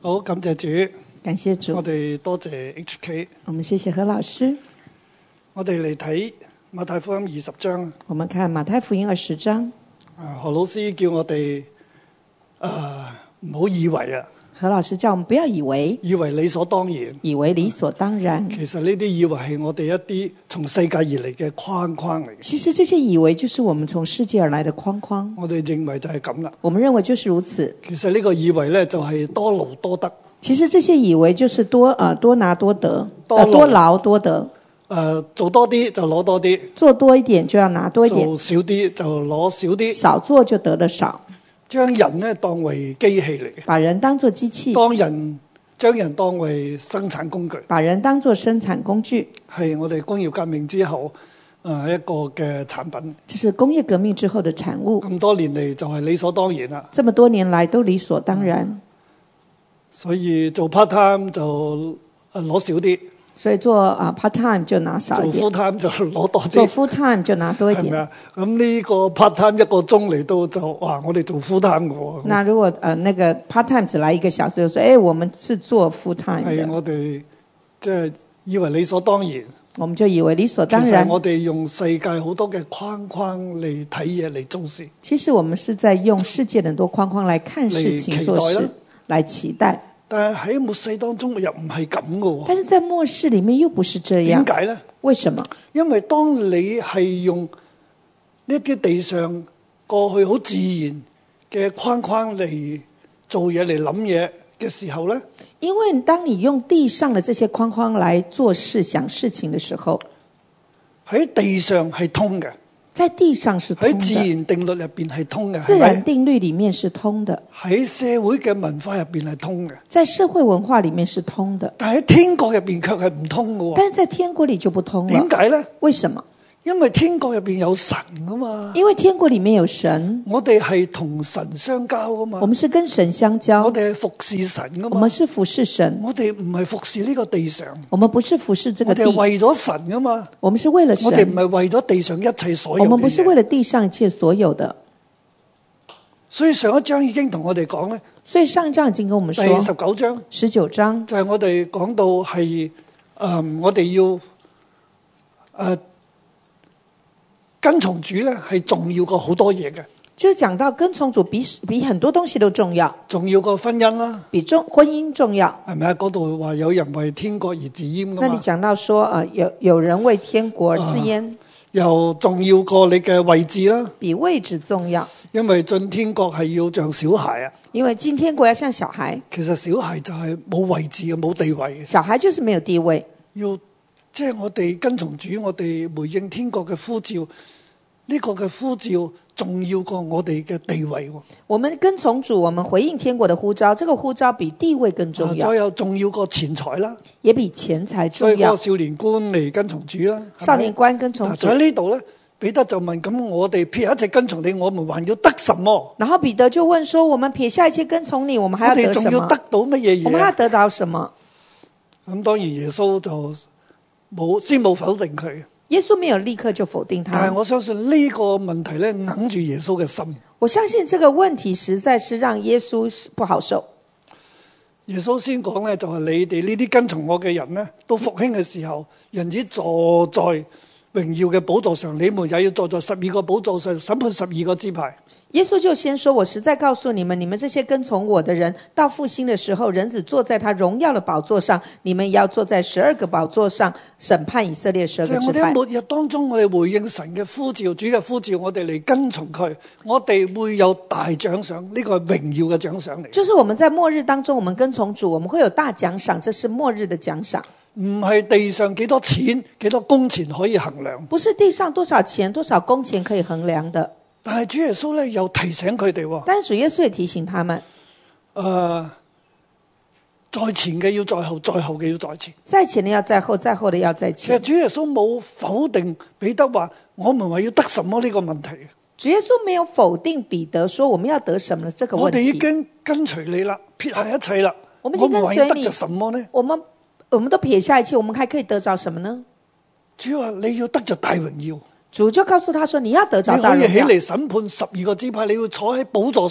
好，感謝主， 感謝主。 我哋多謝 HK， 我們謝謝何老師。 我哋嚟睇馬太福音20章。 我們看馬太福音20章。 何老師叫我哋唔好以為啊。 何老師叫我們不要以為理所當然， 以為理所當然。 其實呢啲以為係我哋一啲從世界而嚟嘅框框嚟。 其實這些以為就是我們從世界而來的框框。 我哋認為就係咁啦。 我們認為就是如此。 其實呢個以為呢，就係多勞多得。 其實這些以為就是多拿多得，多勞多得。 做多啲就攞多啲， 做多一點就要拿多一點， 做少啲就攞少啲， 少做就得的少。 將人呢當為機器嚟嘅， 把人當作機器， 將人當為生產工具， 把人當作生產工具， 係我哋工業革命之後一個嘅產品。 這是工業革命之後的產物。 咁多年嚟就係理所當然啦。 這麼多年來都理所當然。 所以做 part time 就攞少啲。 所以做part time 就拿少一點， 做 full time 就攞多啲， 做 full time 就拿多一點。 係咪啊？咁呢個 part time 1個鐘嚟到就我哋做 full time 嘅。 那如果那個 part time 只來1個小時，就說我們是做 full time 的。 係我哋即係以為理所當然。 我們就以為理所當然。 其實我哋用世界好多嘅框框嚟睇嘢嚟做事。 其實我們是在用世界很多框框來看事情做事，來期待。但係喺末世當中又唔係咁嘅。 但是在末世裡面又不是這樣。 點解呢？ 為什麼？ 因為當你係用呢啲地上過去好自然嘅框框嚟做嘢嚟諗嘢嘅時候呢， 因為當你用地上的這些框框來做事想事情的時候， 喺地上係通嘅。 在地上是通的， 喺自然定律入邊係通嘅， 自然定律裡面是通的， 喺社會嘅文化入邊係通嘅， 在社會文化裡面是通的， 但係喺天國入邊卻係唔通嘅。 但是在天國裡就不通了。 點解呢？ 為什麼？ 因為天國入邊有神啊嘛。 因為天國裡面有神， 我哋係同神相交啊嘛。 我們是跟神相交， 我哋係服侍神啊嘛。 我們是服侍神， 我哋唔係服侍呢個地上， 我們不是服侍這個地， 我哋係為咗神啊嘛。 我們是為了神， 我哋唔係為咗地上一切所有嘅嘢。 我們不是為了地上一切所有的。 所以上一章已經同我哋講咧， 所以上一章已經跟我們說， 第19章就係我哋講到係我哋要跟從主咧，係重要過好多嘢嘅。 就是講到跟從主比很多東西都重要， 重要過婚姻啦， 比婚姻重要， 係咪啊？嗰度話有人為天國而自閹㗎嘛？ 那你講到說有人為天國而自閹， 又重要過你嘅位置啦， 比位置重要。 因為進天國係要像小孩啊， 因為進天國要像小孩。 其實小孩就係冇位置嘅，冇地位嘅。 小孩就是沒有地位。 要即係我哋跟從主，我哋回應天國嘅呼召，呢個嘅呼召重要過我哋嘅地位。 我們跟從主，我們回應天國的呼召，這個呼召比地位更重要。 再有重要過錢財啦， 也比錢財重要。 所以個少年官嚟跟從主啦， 少年官跟從主。 喺呢度咧，彼得就問：咁我哋撇一切跟從你，我們還要得什麼？ 然後彼得就問說：我們撇下一切跟從你，我們還要得什麼？ 我哋仲要得到乜嘢嘢？ 我們還要得到什麼？ 咁當然耶穌就先冇否定佢。 耶穌沒有立刻就否定他。 但係我相信呢個問題咧，硬住耶穌嘅心。 我相信這個問題實在是讓耶穌不好受。 耶穌先講咧，就係你哋呢啲跟從我嘅人咧，到復興嘅時候，人子坐在榮耀嘅寶座上，你們也要坐在12個寶座上審判12個支派。耶穌就先說：我實在告訴你們，你們這些跟從我的人，到復興的時候，人子坐在他榮耀的寶座上，你們也要坐在12個寶座上審判以色列12個支派。 我哋喺末日當中，我哋回應神嘅呼召，主嘅呼召，我哋嚟跟從佢，我哋會有大獎賞，呢個係榮耀嘅獎賞嚟。 就是我們在末日當中，我們跟從主，我們會有大獎賞，這是末日的獎賞。 唔係地上幾多錢、幾多工錢可以衡量， 不是地上多少錢、多少工錢可以衡量的。 但係主耶穌咧又提醒佢哋， 但是主耶穌也提醒他們， 在前嘅要在後，在後嘅要在前， 在前的要在後，在後的要在前。 其實主耶穌冇否定彼得話，我們話要得什麼呢個問題。 主耶穌沒有否定彼得說我們要得什麼這個問題。 我哋已經跟隨你啦，撇下一切啦， 我們已經跟隨你， 我們得着什麼呢？ 我們都撇下一切，我們還可以得着什麼呢？ 主話你要得着大榮耀。 主就告訴他說：你要得着大榮耀， 你可以起嚟審判12個支派，你要坐喺寶座上。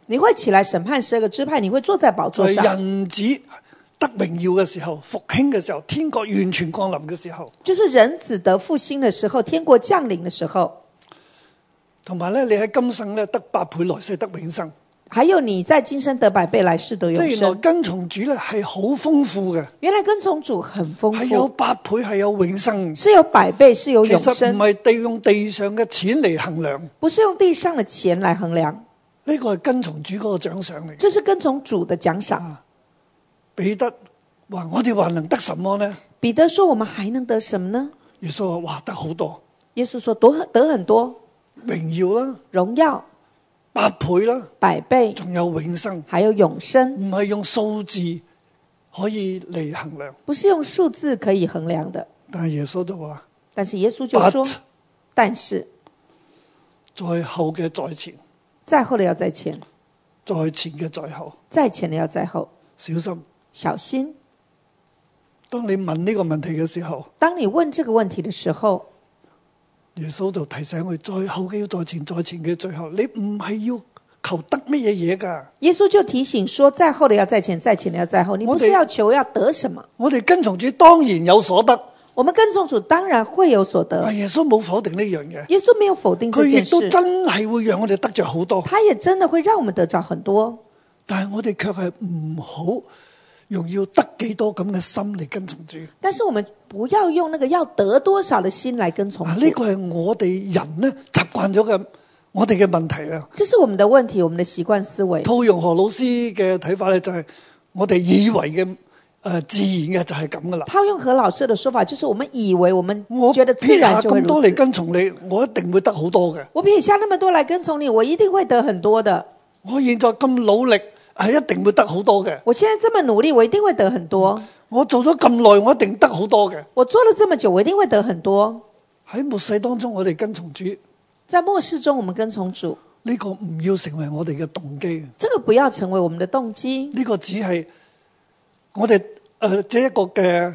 你會起來審判12個支派，你會坐在寶座在上。 人子得榮耀嘅時候，復興嘅時候，天國完全降臨嘅時候， 就是人子得復興的時候，天國降臨的時候， 同埋咧，你喺今生咧得8倍，來世得永生。 還有你在今生得100倍，來世得永即係原來生。 跟從主咧係好豐富嘅， 原來跟從主很豐係有富， 8倍，係有永生。 是有100倍，是有其實唔永生， 係用地上嘅錢嚟衡量， 不是用地上的錢來衡量， 呢個係跟從主嗰個獎賞嚟。 這是跟從主的獎賞。 彼得話：我哋還能得什麼呢？ 彼得說：我們還能得什麼呢？ 耶穌話：哇，得好多， 耶穌說：得很多， 榮耀啦， 榮耀 8倍啦， 100倍， 仲有永生， 還有永生， 唔係用數字可以嚟衡量。 不是用數字可以衡量的。 但係耶穌就話： 但是耶穌就說 But， 但是在後嘅在前， 在後的要在前， 在前嘅在後， 在前的要在後， 小心。 小心。 當你問呢個問題嘅時候， 當你問這個問題的時候， 耶穌就提醒佢：在後嘅要在前，在前嘅最後。你唔係要求得乜嘢嘢㗎？ 耶穌就提醒說，在後的要在前，在前的要在後。你不是要求要得什麼？ 我哋跟從主當然有所得， 我們跟從主當然會有所得。 但耶穌冇否定呢樣嘢， 耶穌沒有否定這佢亦件事， 都真係會讓我哋得着好多。 他也真的會讓我們得着很多。 但係我哋卻係唔好用要得幾多咁嘅心嚟跟從主。 但是我們不要用那個要得多少的心來跟從主。 呢個係我哋人呢習慣咗嘅，我哋嘅問題啊。 這是我們的問題，我們的習慣思維。 套用何老師嘅睇法咧，就係我哋以為嘅自然嘅就係咁噶啦。 套用何老師的說法，就是我們以為我們我覺得自撇下然就會咁多嚟如此。 跟從你，我一定會得好多嘅。 我撇下那麼多來跟從你，我一定會得很多的。 我現在咁努力，係一定會得好多嘅。 我現在這麼努力，我一定會得很多。 我做咗咁耐，我一定得好多嘅。 我做了這麼久，我一定會得很多。 喺末世當中，我哋跟從主， 在末世中，我們跟從主， 呢個唔要成為我哋嘅動機。 這個不要成為我們的動機。 呢個只係我哋這一個嘅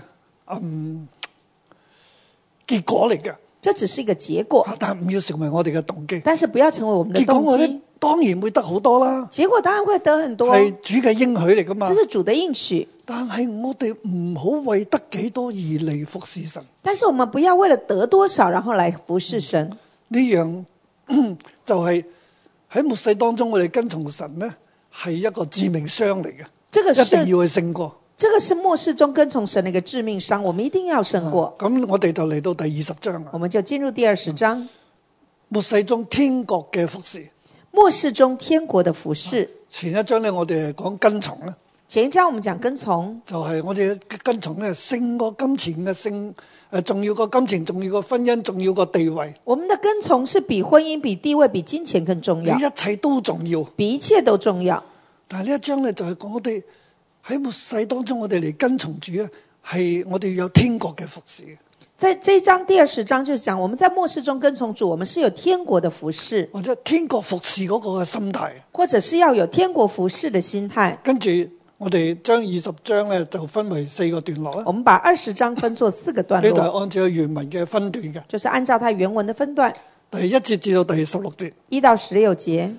結果嚟嘅， 這只是一個結果， 但係唔要成為我哋嘅動機。 但是不要成為我們的結果動機我哋。當然會得好多啦， 結果當然會得很多， 係主嘅應許嚟噶嘛這。是主的應許。 但係我哋唔好為得幾多而嚟服侍神。 但是我們不要為了得多少，然後來服侍神。 呢樣就係喺末世當中，我哋跟從神呢，係一個致命傷嚟嘅， 這個一定是要去勝過。 這個是末世中跟從神的一個致命傷，我們一定要勝過。 咁我哋就嚟到第20章啦。 我們就進入第20章， 末世中天國嘅服侍。 末世中天國的服侍。 前一章咧，我哋係講跟從咧， 前一章我們講跟從， 就係我哋嘅跟從咧，勝過金錢嘅重要過金錢，重要過婚姻，重要過地位， 我們的跟從是比婚姻、比地位、比金錢更重要， 比一切都重要。 比一切都重要。 但係呢一章咧，就係講我哋喺末世當中，我哋嚟跟從主咧，係我哋要有天國嘅服侍。 在這一章第20章就是講，我們在末世中跟從主，我們是有天國的服侍， 或者天國服侍嗰個嘅心態。 或者是要有天國服侍的心態。 跟住我哋將20章咧就分為4個段落啦。 我們把20章分作4個段呢度係落， 按照原文嘅分段嘅， 就是按照它原文的分段第1節至到第16節， ，1到16節，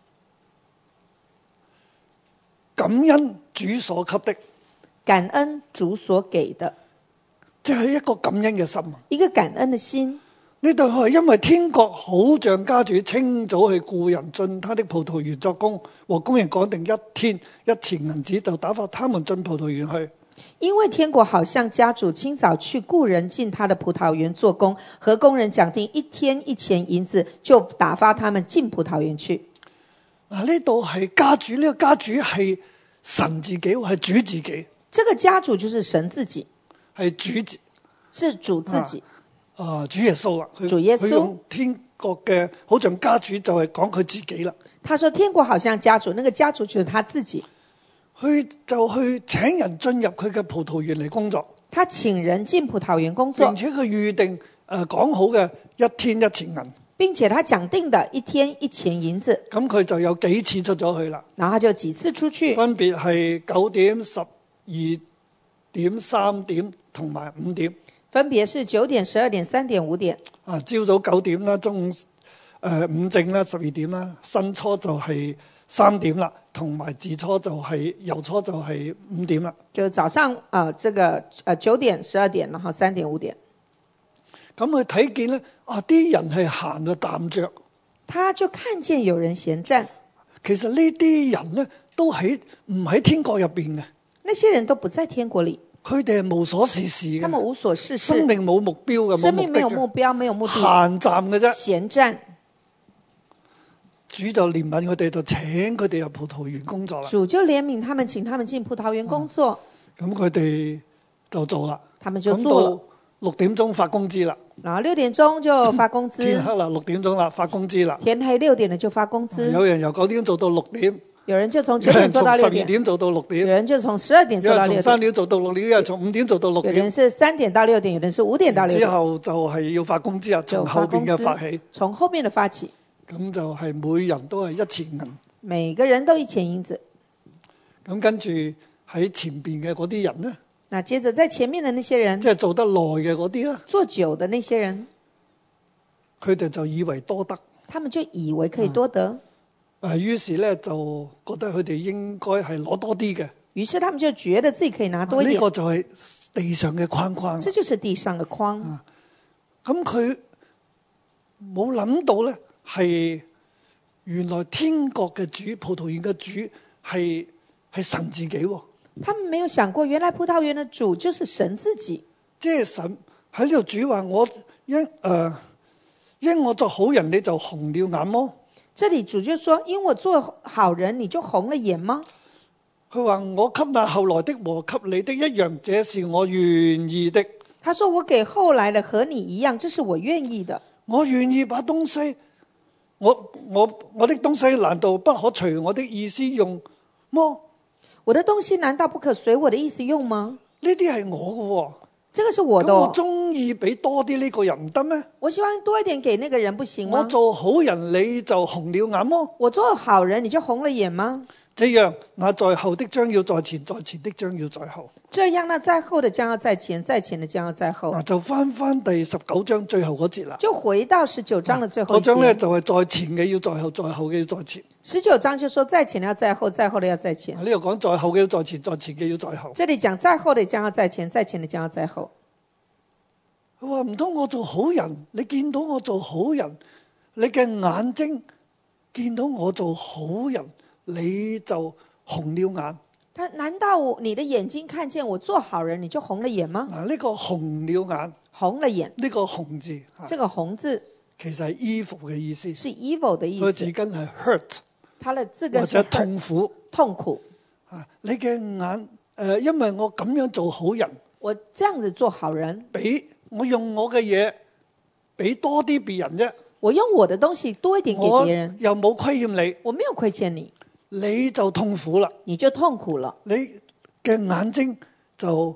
感恩主所給的， 感恩主所給的， 即係一個感恩嘅心。 一個感恩的心。 呢度係因為天國好像家主清早去雇人進他的葡萄園作工，和工人講定1天1錢銀子，就打發他們進葡萄園去。 因為天國好像家主清早去雇人進他的葡萄園做工，和工人講定1天1錢銀子，就打發他們進葡萄園去。 嗱，呢度係家主，呢個家主係神自己，係主自己， 這個家主就是神自己， 係主自是主自己。 主耶穌啦， 主耶穌佢用天國嘅好像家主就係講佢自己啦。 他說天國好像家主，那個家主就是他自己。 佢就去請人進入佢嘅葡萄園嚟工作， 他請人進葡萄園工作並，且佢預定講好嘅1天1錢銀， 並且他講定的1天1錢銀子， 咁佢就有幾次出咗去啦。 然後他就幾次出去， 分別係9點、12點、3點同埋5點。 分別是9點、12點、3點、5點。 朝早9點啦，中午5正啦，12點啦，申初就係 3點啦，同埋巳初就係酉初就係5點啦。 就早上這個9點、12點，然後3點、5點。 咁佢睇見咧，啲人係行到站着。 他就看見有人閒站。 其實呢啲人咧都唔喺天國入邊嘅。 那些人都不在天國裏。 佢哋係無所事事嘅。 他們無所事事。 生命冇目標嘅， 生命沒有目標，沒有目的。 閒站嘅啫。 閒站。 主就憐憫佢哋，就請佢哋入葡萄園工作啦。 主就憐憫他們，請他們進葡萄園工作。 咁佢哋就做啦。 他們就做了。 到6點鐘發工資啦。 然後6點鐘就發工資。 天黑啦，6點鐘啦，發工資啦。 天黑6點了就發工資。 有人由9點做到6點。 有人就從9點做到6點。 有人從12點做到6點。 有人就從12點做到6點。 有人從3點做到6點，有人從5點做到6點。 有人是3點到6點，有人是5點到6點。 之後就係要發工資啊，從後邊嘅發起。 從後面的發起。 咁就係每人都係1錢銀。 每個人都1錢銀子。 咁跟住喺前邊嘅嗰啲人呢？ 那接着在前面的那些人， 即係做得耐嘅嗰啲啦， 做久的那些人， 佢哋就以為多得， 他們就以為可以多得， 於是咧就覺得佢哋應該係攞多啲嘅， 於是他們就覺得自己可以拿多一點。 呢個就係地上嘅框框， 這就是地上的框。 咁佢冇諗到咧，係原來天國嘅主、葡萄園嘅主係神自己喎。 他們沒有想過，原來葡萄園的主就是神自己。 即係神喺呢度主話我因我做好人你就紅了眼麼？ 這裏主就說因我做好人你就紅了眼嗎？ 佢話我給那後來的和給你的一樣，這是我願意的。 他說我給後來的和你一樣，這是我願意的。 我願意把東西，我的東西難道不可隨我的意思用麼？ 我的東西難道不可隨我的意思用嗎？ 呢啲係我嘅喎， 這個是我的。 我中意俾多啲呢個人唔得咩？ 我希望多一點給那個人不行嗎？ 我做好人你就紅了眼麼？ 我做好人你就紅了眼嗎？ 這樣，那在後的將要在前，在前的將要在後。 這樣，那在後的將要在前，在前的將要在後。 就翻第19章最後嗰節啦。 就回到19章的最後一節。 嗰章咧就係在前嘅要在後，在後嘅要在前。 19章就說在前的要在後，在後的要在前。 呢度講在後嘅要在前，在前嘅要在後。 這裏講在後的將要在前，在前的將要在後。 佢話唔通我做好人，你見到我做好人，你嘅眼睛見到我做好人，你就紅了眼。 他難道你的眼睛看見我做好人，你就紅了眼嗎？ 呢個紅了眼， 紅了眼， 呢個紅字， 這個紅字其實係 evil 嘅意思， 是 evil 的意思。 佢字根係 hurt， 它的字根是或者痛苦。 痛苦。 你嘅眼因為我咁樣做好人， 我這樣子做好人， 我用我嘅嘢俾多啲別人啫。 我用我的東西多一點給別人， 又冇虧欠你， 我沒有虧欠你， 你就痛苦啦， 你就痛苦了， 你嘅眼睛就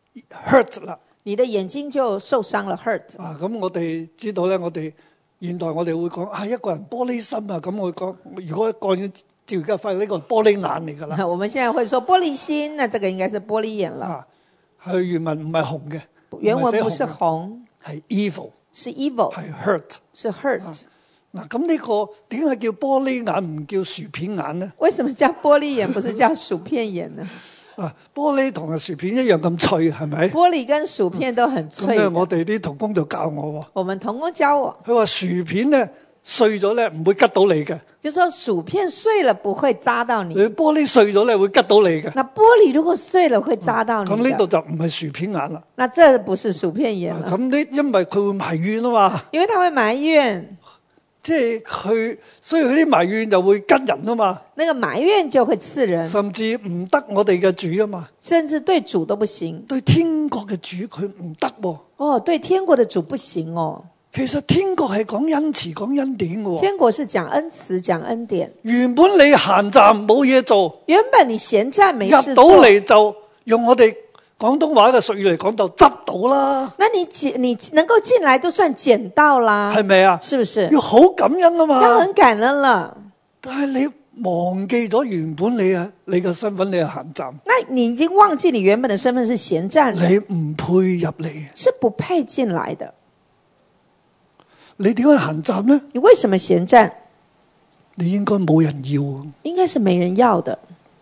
hurt 啦， 你的眼睛就受傷了 hurt。 咁我哋知道咧，我哋現代我哋會講一個人玻璃心啊，咁我講如果按照而家發呢個玻璃眼嚟噶啦。 我們現在會說玻璃心，那這個應該是玻璃眼了。 佢原文唔係紅嘅， 原文不是紅， 係 evil， 是 evil， 係 hurt， 是 hurt。 咁呢個點解叫玻璃眼唔叫薯片眼呢？ 為什麼叫玻璃眼不是叫薯片眼呢？ 玻璃同薯片一樣咁脆，係咪？ 玻璃跟薯片都很脆。 咁我哋啲同工就教我， 我們同工教我， 佢話薯片咧碎咗咧唔會吉到你嘅， 就說薯片碎了不會扎到你。 你玻璃碎咗咧會吉到你嘅。 那玻璃如果碎了會扎到你。 咁呢度就唔係薯片眼啦。 那這不是薯片眼了。 咁呢，因為佢會埋怨啊嘛。 因為他會埋怨。 即係佢，所以佢啲埋怨就會吉人啊嘛。 那個埋怨就會刺人， 甚至唔得我哋嘅主啊嘛。 甚至對主都不行， 對天國嘅主佢唔得喎。 哦，對天國的主不行哦。 其實天國係講恩慈、講恩典嘅。 天國是講恩慈、講恩典。 原本你閒站冇嘢做， 原本你閒站沒事做，入到嚟就用我哋廣東話嘅術語嚟講就執到啦。 那你能夠進來都算撿到啦， 係咪啊？ 是不是？ 要好感恩啊嘛。 要很感恩了。 但係你忘記咗原本你嘅身份，你係閒站。 那你已經忘記你原本的身份是閒站， 你唔配入嚟， 是不配進來的。 你點解閒站呢？ 你為什麼閒站？ 你應該冇人要， 應該是沒人要的，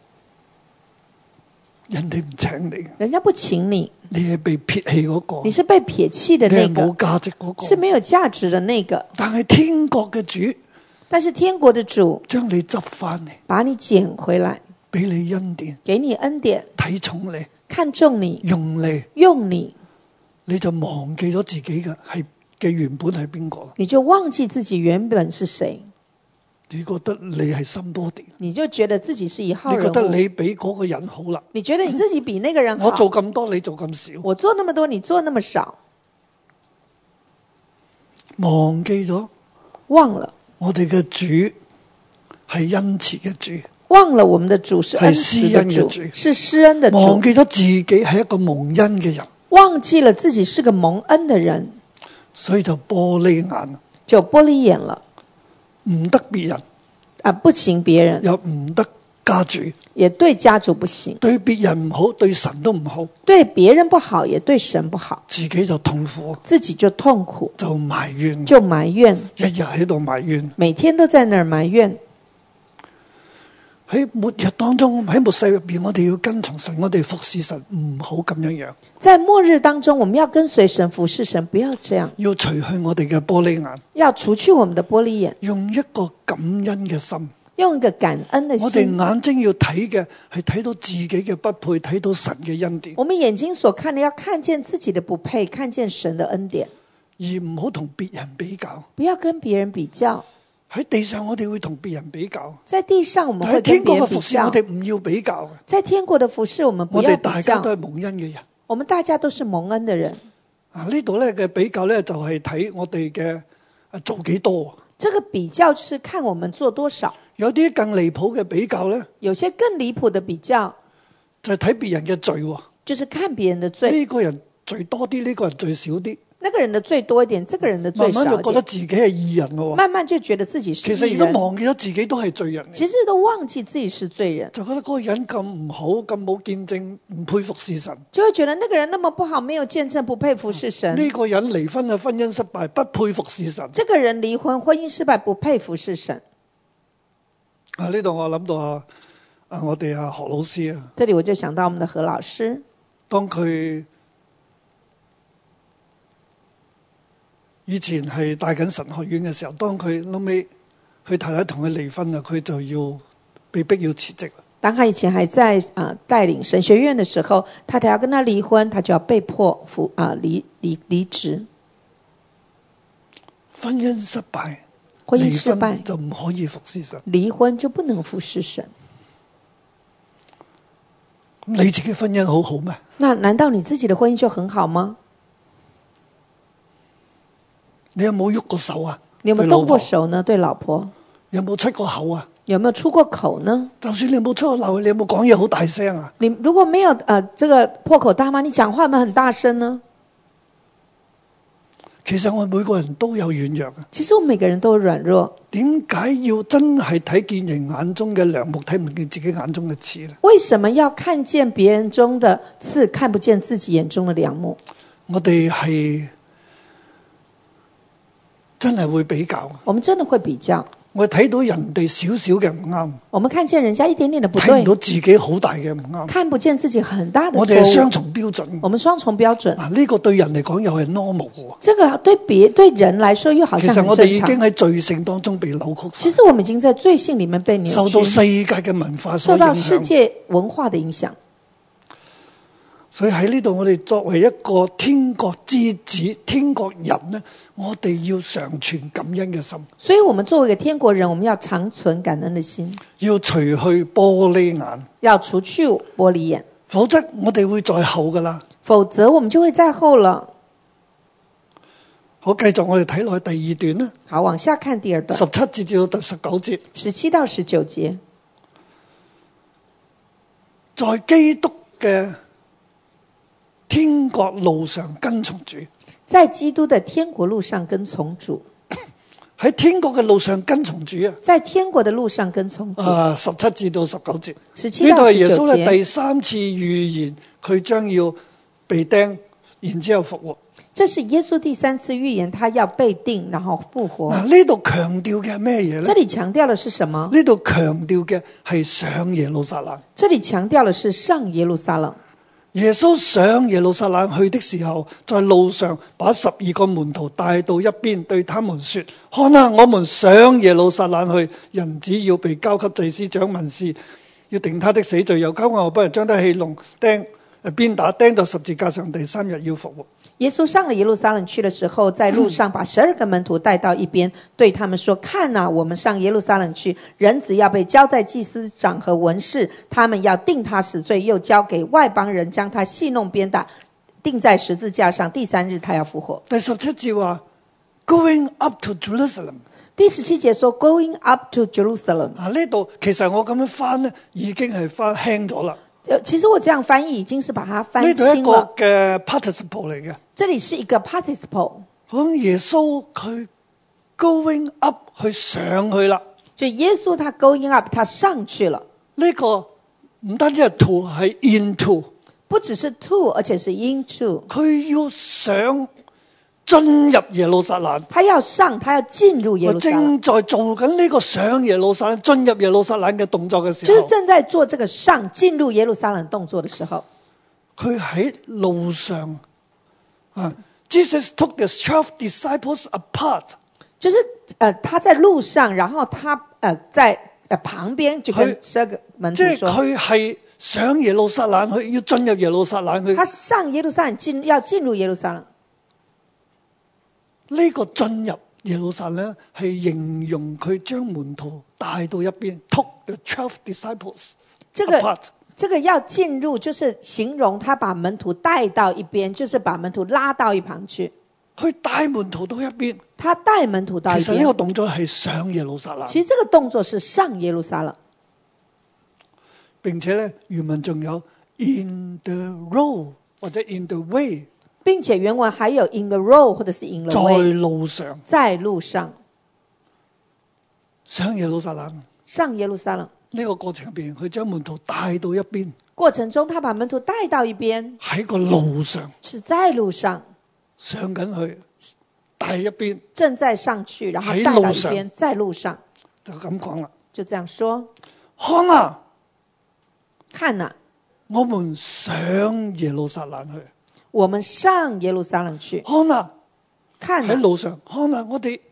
人哋唔請你， 人家不請你， 你係被撇棄嗰個， 你是被撇棄的那你係冇個， 價值嗰個。 是沒有價值的那個。 但係天國嘅主但是天國的主將你執翻嚟， 把你撿回來， 俾你恩典， 給你恩典， 睇重你， 看重你， 用你， 用你， 你就忘記咗自己嘅原本係邊個。 你就忘記自己原本是誰， 你覺得你係森多啲， 你就覺得自己是一號人物， 你覺得你比嗰個人好啦， 你覺得你自己比那個人好， 我做咁多，你做咁少， 我做那麼多，你做那麼少， 忘記咗忘了我哋嘅主係恩慈嘅主， 忘了我們的主是恩慈的主，是施恩的主， 忘記咗自己係一個蒙恩嘅人， 忘記了自己是個蒙恩的人， 所以就玻璃眼， 就玻璃眼了， 唔得別人啊，不行別人， 又唔得家主， 也對家主不行， 對別人唔好，對神都唔好， 對別人不好，也對神不好， 自己就痛苦， 自己就痛苦， 就埋怨， 就埋怨， 日日喺度埋怨。 每天都在那兒埋怨。 喺末日當中，喺末世入邊，我哋要跟從神，我哋服侍神，唔好咁樣樣。 在末日當中，我們要跟隨神，服侍神，不要這樣， 要除去我哋嘅玻璃眼， 要除去我們的玻璃眼， 用一個感恩嘅心。 用一個感恩的我哋心。 眼睛要睇嘅係睇到自己嘅不配，睇到神嘅恩典， 我們眼睛所看的，要看見自己的不配，看見神的恩典， 而唔好同別人比較。 不要跟別人比較。 喺地上我哋會同別人比較， 在地上我們但係會跟別天國嘅服人比較侍我，哋唔要比較嘅。 在天國的服侍我們不我要比哋大家都較。 係蒙恩嘅人。 我們大家都是蒙恩的人。 啊，呢度咧嘅比較咧就係睇我哋嘅做幾多。 這個比較就是看我們做多少。 有啲更離譜嘅比較咧， 有些更離譜的比較， 就係睇別人嘅罪喎。 就是看別人的罪。 呢個人罪多啲，呢個人罪少啲， 那個人的罪多一點，這個人的罪少一慢慢就覺得點， 自己係義人咯。 慢慢就覺得自己是其實義人， 如果忘記咗自己都係罪人， 其實都忘記自己是罪人， 就覺得嗰個人咁唔好，咁冇見證，唔配服侍神。 就會覺得那個人那麼不好，沒有見證，不配服侍神。 呢個人離婚啊，婚姻失敗，不配服侍神。 這個人離婚，婚姻失敗，不配服侍神。 啊，呢度我諗到我哋何老師啊， 這裏我就想到我們的何老師， 當佢以前係帶緊神學院嘅時候，當佢後尾佢太太同佢離婚啦，佢就要被逼要辭職啦。 當他以前還在帶領神學院的時候，太太要跟他離婚，他就要被迫離職。 婚姻失敗， 婚姻失敗離婚就唔可以服侍神。 離婚就不能服侍神。 咁你自己婚姻好好咩？ 那難道你自己的婚姻就很好嗎？ 你有冇喐過手啊？ 你有沒有動過手呢？對老婆有冇出過口啊？ 有沒有出過口呢？ 就算你冇出過口，你有冇講嘢好大聲啊？ 你如果沒有這個破口大罵，你講話有沒有很大聲呢？ 其實我哋每個人都有軟弱嘅。 其實我們每個人都有軟弱。 點解要真係睇見人眼中嘅梁木，睇唔見自己眼中嘅刺呢？ 為什麼要看見別人中的刺，看不見自己眼中的梁木？ 我哋係真係會比較。 我們真的會比較。 我哋睇到人哋少少嘅唔啱， 我們看見人家一點點的不對， 睇唔到自己好大嘅唔啱， 看不見自己很大的錯誤。 我哋係雙重標準。 我們雙重標準。 呢個對人嚟講又係 normal 嘅。 這個對人來說又好像很正常。 其實我哋已經喺罪性當中被扭曲。 其實我們已經在罪性裡面被扭曲， 受到世界嘅文化所受到世界文化的影響。 所以喺呢度，我哋作為一個天國之子、天國人呢，我哋要常存感恩嘅心。 所以我們作為一個天國人，我們要常存感恩的心， 要除去玻璃眼， 要除去玻璃眼， 否則我哋會在後噶啦。 否則我們就會在後了。 好，繼續我哋睇落去第二段啦。 好，往下看第二段 17節至到第19節 ，17到19節， 在基督嘅天國路上跟從主， 在基督的天國路上跟從主， 喺天國嘅路上跟從主啊！ 在天國的路上跟從主。 17至到19節， 17到19節， 呢度係耶穌嘅第3次預言，佢將要被釘，然之後復活。 这是耶穌第三次預言，他要被定，然後復活。 嗱，呢度強調嘅係咩嘢呢？ 這裡強調的是什麼？ 呢度強調嘅係上耶路撒冷。 這裡強調的是上耶路撒冷。 耶穌上耶路撒冷去的時候，在路上把12個門徒帶到一邊，對他們說：看啊，我們上耶路撒冷去，人子要被交給祭司長、文士，要定他的死罪，又交給外邦人將他戲弄鞭打，釘到十字架上，第3日要復活。 耶穌上了耶路撒冷去的時候，在路上把12個門徒帶到一邊，對他們說：看啊，我們上耶路撒冷去，人子要被交在祭司長和文士，他們要定他死罪，又交給外邦人將他戲弄鞭打，釘在十字架上，第3日他要復活。 第17節話 Going up to Jerusalem。 第17節說 Going up to Jerusalem。 呢度其實我咁樣翻呢，已經係翻輕咗啦。 其實我這樣翻譯已經是把它翻呢度一個輕了。 嘅 participle 嚟嘅。 這裡是一個 participle。 講耶穌佢 going up 去上去啦。 就耶穌他 going up， 他上去了。 呢個唔單止係 to， 係 into。 不只是 to， 而且是 into。 佢要上進入耶路撒冷。 他要上，他要進入耶路撒冷。 正在做緊呢個上耶路撒冷、進入耶路撒冷嘅動作嘅時候， 就是正在做這個上進入耶路撒冷動作的時候， 佢喺路上Jesus took the 12 disciples apart。 就是他在路上，然後他在旁邊就跟12個門徒說， 即係佢係上耶路撒冷去，要進入耶路撒冷去。 他上耶路撒冷要進入耶路撒冷。 呢個進入耶路撒冷係形容佢將門徒帶到一邊 ，took the 12 disciples apart。 這個要進入，就是形容他把門徒帶到一邊，就是把門徒拉到一旁去。 去帶門徒到一邊， 他帶門徒到一邊。 其實呢個動作係上耶路撒冷。 其實這個動作是上耶路撒冷， 並且咧原文仲有 in the road 或者 in the way。 並且原文還有 in the road 或者是 in the way， 在路上， 在路上上耶路撒冷。 上耶路撒冷呢個過程入邊，佢將門徒帶到一邊。 過程中，他把門徒帶到一邊， 喺個路上， 是在路上上緊去，帶一邊， 正在上去，然後帶到一邊，在路上就咁講啦。 就這樣說： 看啊， 看啊， 我們上耶路撒冷去。 我們上耶路撒冷去。 看啊， 看啊， 喺路上，看啊，我哋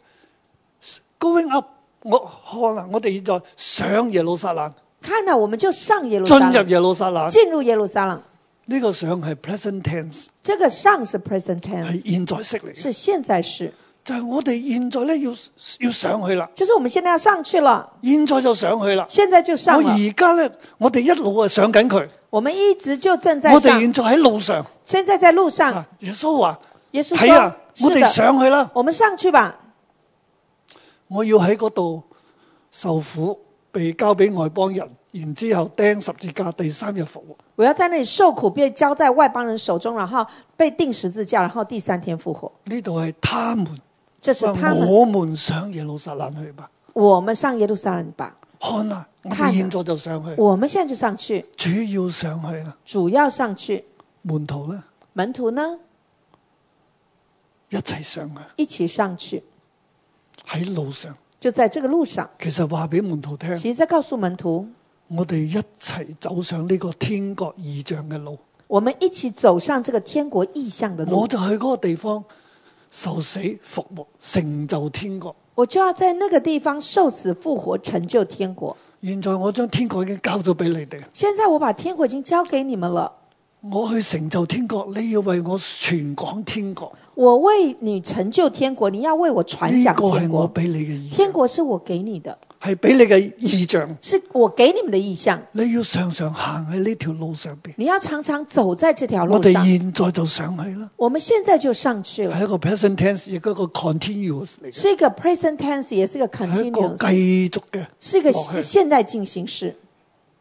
going up， 看啊，我哋現在上耶路撒冷。 看啊，我們就上耶路撒冷， 進入耶路撒冷， 進入耶路撒冷。 呢個上係 present tense， 這個上是 present tense， 係現在式嚟嘅， 是現在式。 就係我哋現在咧要上去啦， 就是我們現在要上去了， 現在就上去啦， 現在就上了。 我而家咧，我哋一路啊上緊佢， 我們一直就正在上， 我哋現在喺路上。 現在在路上。 耶穌話： 耶穌說： 睇啊，我哋是的， 上去啦， 我們上去吧。 我要喺嗰度受苦，被交俾外邦人，然之後釘十字架，第3日復活。 我要在那裡受苦，被交在外邦人手中，然後被釘十字架，然後第3天復活。 呢度係他們， 這是他們。 我們上耶路撒冷去吧。 我們上耶路撒冷吧。 看啊，我哋現在就上去。 我們現在就上去。 主要上去啦， 主要上去。 門徒呢？ 門徒呢？ 一齊上去， 一起上去。 喺路上， 就在這個路上。 其實話俾門徒聽， 其實在告訴門徒， 我哋一齊走上呢個天國異象嘅路。 我們一起走上這個天國異象的路。 我就去嗰個地方受死復活，成就天國。 我就要在那個地方受死復活，成就天國。 現在我將天國已經交咗俾你哋。 現在我把天國已經交給你們了。 我去成就天國，你要為我傳講天國。 我為你成就天國，你要為我傳講天國。 呢個係我俾你嘅異象。 天國是我給你的， 係俾你嘅異象， 是我給你們的異象。 你要常常行喺呢條路上邊。 你要常常走在這條路上。 我哋現在就上去啦。 我們現在就上去了。 係一個 present tense，亦都一個 continuous 嚟嘅。 是一個 present tense，也是一個 continuous， 係一個繼續嘅。 是一個現在進行式。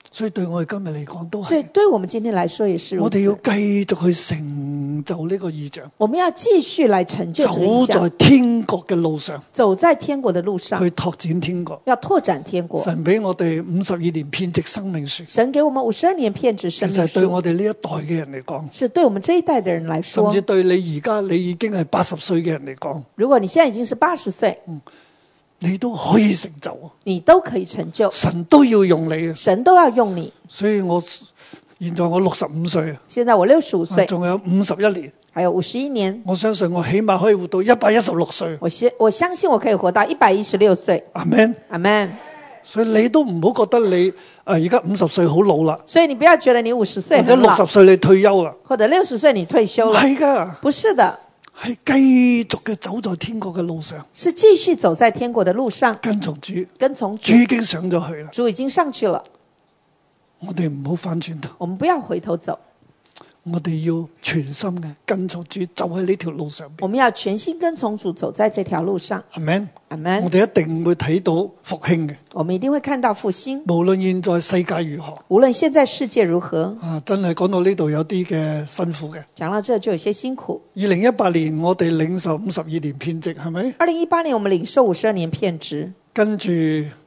所以對我哋今日嚟講都所以係， 对我们今天来说也是如我哋要此。 繼續去成就呢個異象， 我们要继续来成就这个意走在象， 天國嘅路上， 走在天国的路上， 去拓展天國。 要拓展天國。 神俾我哋52年遍植生命樹， 神给我们52年遍植其生命實對我樹， 哋呢一代嘅人嚟講， 是对我们这一代的人来说甚至，對你而家你已經係80歲嘅人嚟講， 如果你现在已經是80歲， 你都可以成就， 你都可以成就， 神都要用你嘅。 神都要用你。 所以我現在我65歲啊， 现在我65歲， 仲有51年， 還有51年， 我相信我起碼可以活到116歲。 我相信我可以活到116歲。 阿 Man， 阿門。 所以你都唔好覺得你而家50歲好老啦， 所以你不要覺得你50歲或者很老， 60歲你退休啦， 或者60歲你退休唔了， 係噶， 不是的， 係繼續嘅走在天國嘅路上， 是繼續走在天國的路上， 跟從主， 跟從主。 主已經上咗去啦， 主已經上去了， 我哋唔好翻轉頭， 我們不要回頭走， 我哋要全心嘅跟從主，走喺呢條路上邊。 我們要全心跟從主，走在這條路上。 阿 Man， 阿我門。 哋一定會睇到復興嘅， 我們一定會看到復興， 無論現在世界如何。 無論現在世界如何。 真係講到呢度有啲嘅辛苦嘅。 講到這就有些辛苦。 2018年我哋領受52年遍植，係咪？ 2018年我們領受52年遍植， 跟住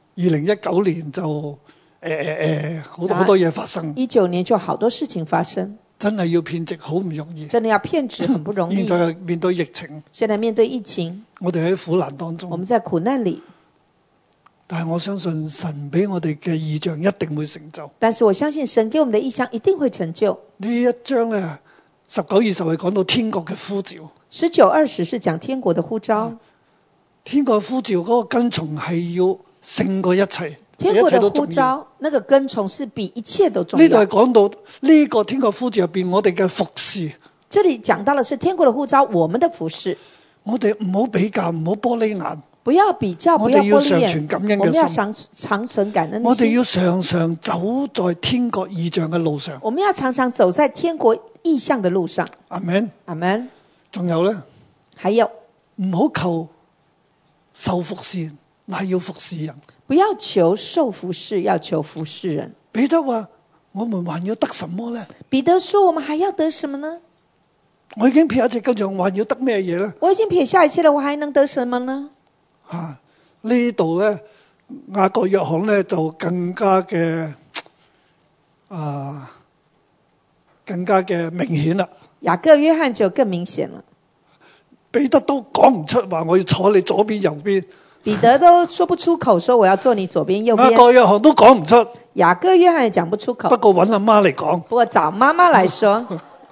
2019年就好多嘢發生， 19年就好多事情發生， 真係要遍植好唔容易。 真的要遍植很不容易現。在面對疫情， 現在面對疫情， 我哋喺苦難當我中， 們在苦難裡， 但係我相信神俾我哋嘅異象一定會成就。 但是我相信神給我們的意象一定會成就。 呢一章呢，19、20係講到天國嘅呼召， 19、20是講天國的呼召， 天國呼召嗰個跟從係要勝過一切， 天國的比一切都重要。 呼召，那個跟從是比一切都重呢度係要。 講到呢個天國呼召入邊，我哋嘅服侍， 這裡講到的是天國的呼召，我們的服侍， 我哋唔好比較，唔好玻璃眼， 不要比較，不要我哋要玻璃眼常存感恩嘅心， 我們要長存感恩的心， 我哋要常常走在天國異象嘅路上。 我們要常常走在天國意象的路上。 阿們， 阿門。 仲有呢， 還有， 唔好求受服侍，乃要服侍人。 不要求受服侍，要求服侍人。 彼得話：我們還要得什麼呢？ 彼得說：我們還要得什麼呢？ 我已經撇一隻跟住，還要得咩嘢呢？ 我已經撇下一切了，我還能得什麼呢？ 呢度呢，雅各約翰呢就更加嘅更加嘅明顯啦。 雅各約翰就更明顯了， 彼得都講唔出話我要坐你左邊右邊， 彼得都說不出口，說我要坐你左邊右雅邊。 各約翰都講唔出， 雅各約翰也講不出口， 不過揾阿媽嚟講， 不過找媽媽來說，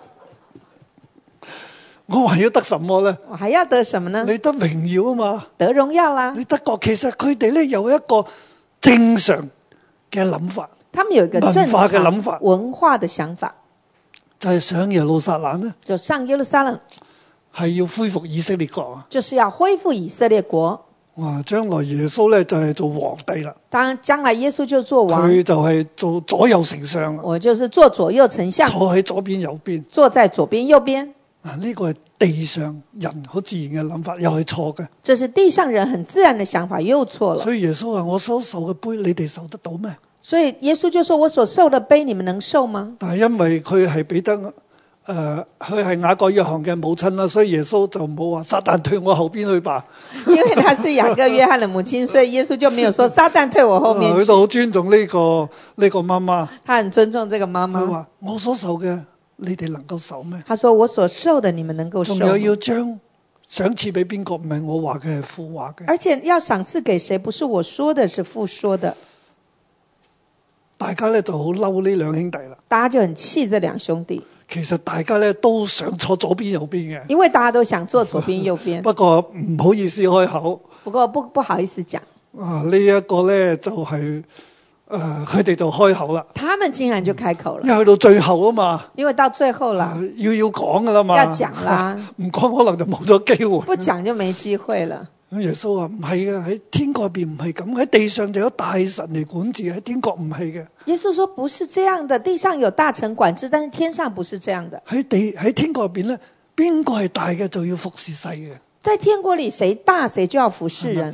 我還要得什麼呢？ 我還要得什麼呢？ 你得榮耀啊嘛， 得榮耀啦。 你得國。其實佢哋呢有一個正常嘅諗法， 他們有一個正文化嘅諗常法文化的想法， 就係上耶路撒冷呢， 就上耶路撒冷， 係要恢復以色列國啊！ 就是要恢復以色列國。 哇，將來耶穌呢就係做皇帝啦， 當然，將來耶穌就做王， 佢就係做左右丞相啊， 我就是做左右丞相， 坐喺左邊右邊。 坐在左邊右邊。 呢個係地上人好自然嘅諗法，又係錯嘅。 這是地上人很自然的想法，又錯了。 所以耶穌話：我所受嘅杯，你哋受得到咩？ 所以耶穌就說：我所受的杯，你們能受嗎？ 但係因為佢係彼得，佢係雅各約翰嘅母親啦，所以耶穌就冇話撒旦退我後邊去吧。 因為他是雅各約翰的母親，所以耶穌就沒有說撒旦退我後面去。 佢都好尊重呢個媽媽。 他很尊重這個媽媽。 佢話：我所受嘅，你哋能夠受咩？ 他說：我所受的，你們能夠受嗎。 仲有要將賞賜俾邊個？唔係我話嘅，係父話嘅。 而且要賞賜給誰？不是我說的，是父說的。 大家咧就好嬲呢兩兄弟啦。 大家就很氣這兩兄弟， 其實大家咧都想坐左邊右邊嘅， 因為大家都想坐左邊右邊。 不過唔好意思開口。 不過不好意思講。 呢一個咧就係佢哋就開口啦。 他們竟然就開口了， 因為去到最後啊嘛， 因為到最後了， 要講噶啦嘛， 要講啦， 唔講可能就冇咗機會。 不講就沒機會了。 咁耶穌話唔係嘅，喺天國入邊唔係咁，喺地上就有大臣嚟管治，喺天國唔係嘅。 耶穌說不是這樣的，地上有大臣管制，但是天上不是這樣的。 喺天國入邊咧，邊個係大嘅就要服侍細嘅。 在天國裏，誰大誰就要服侍人。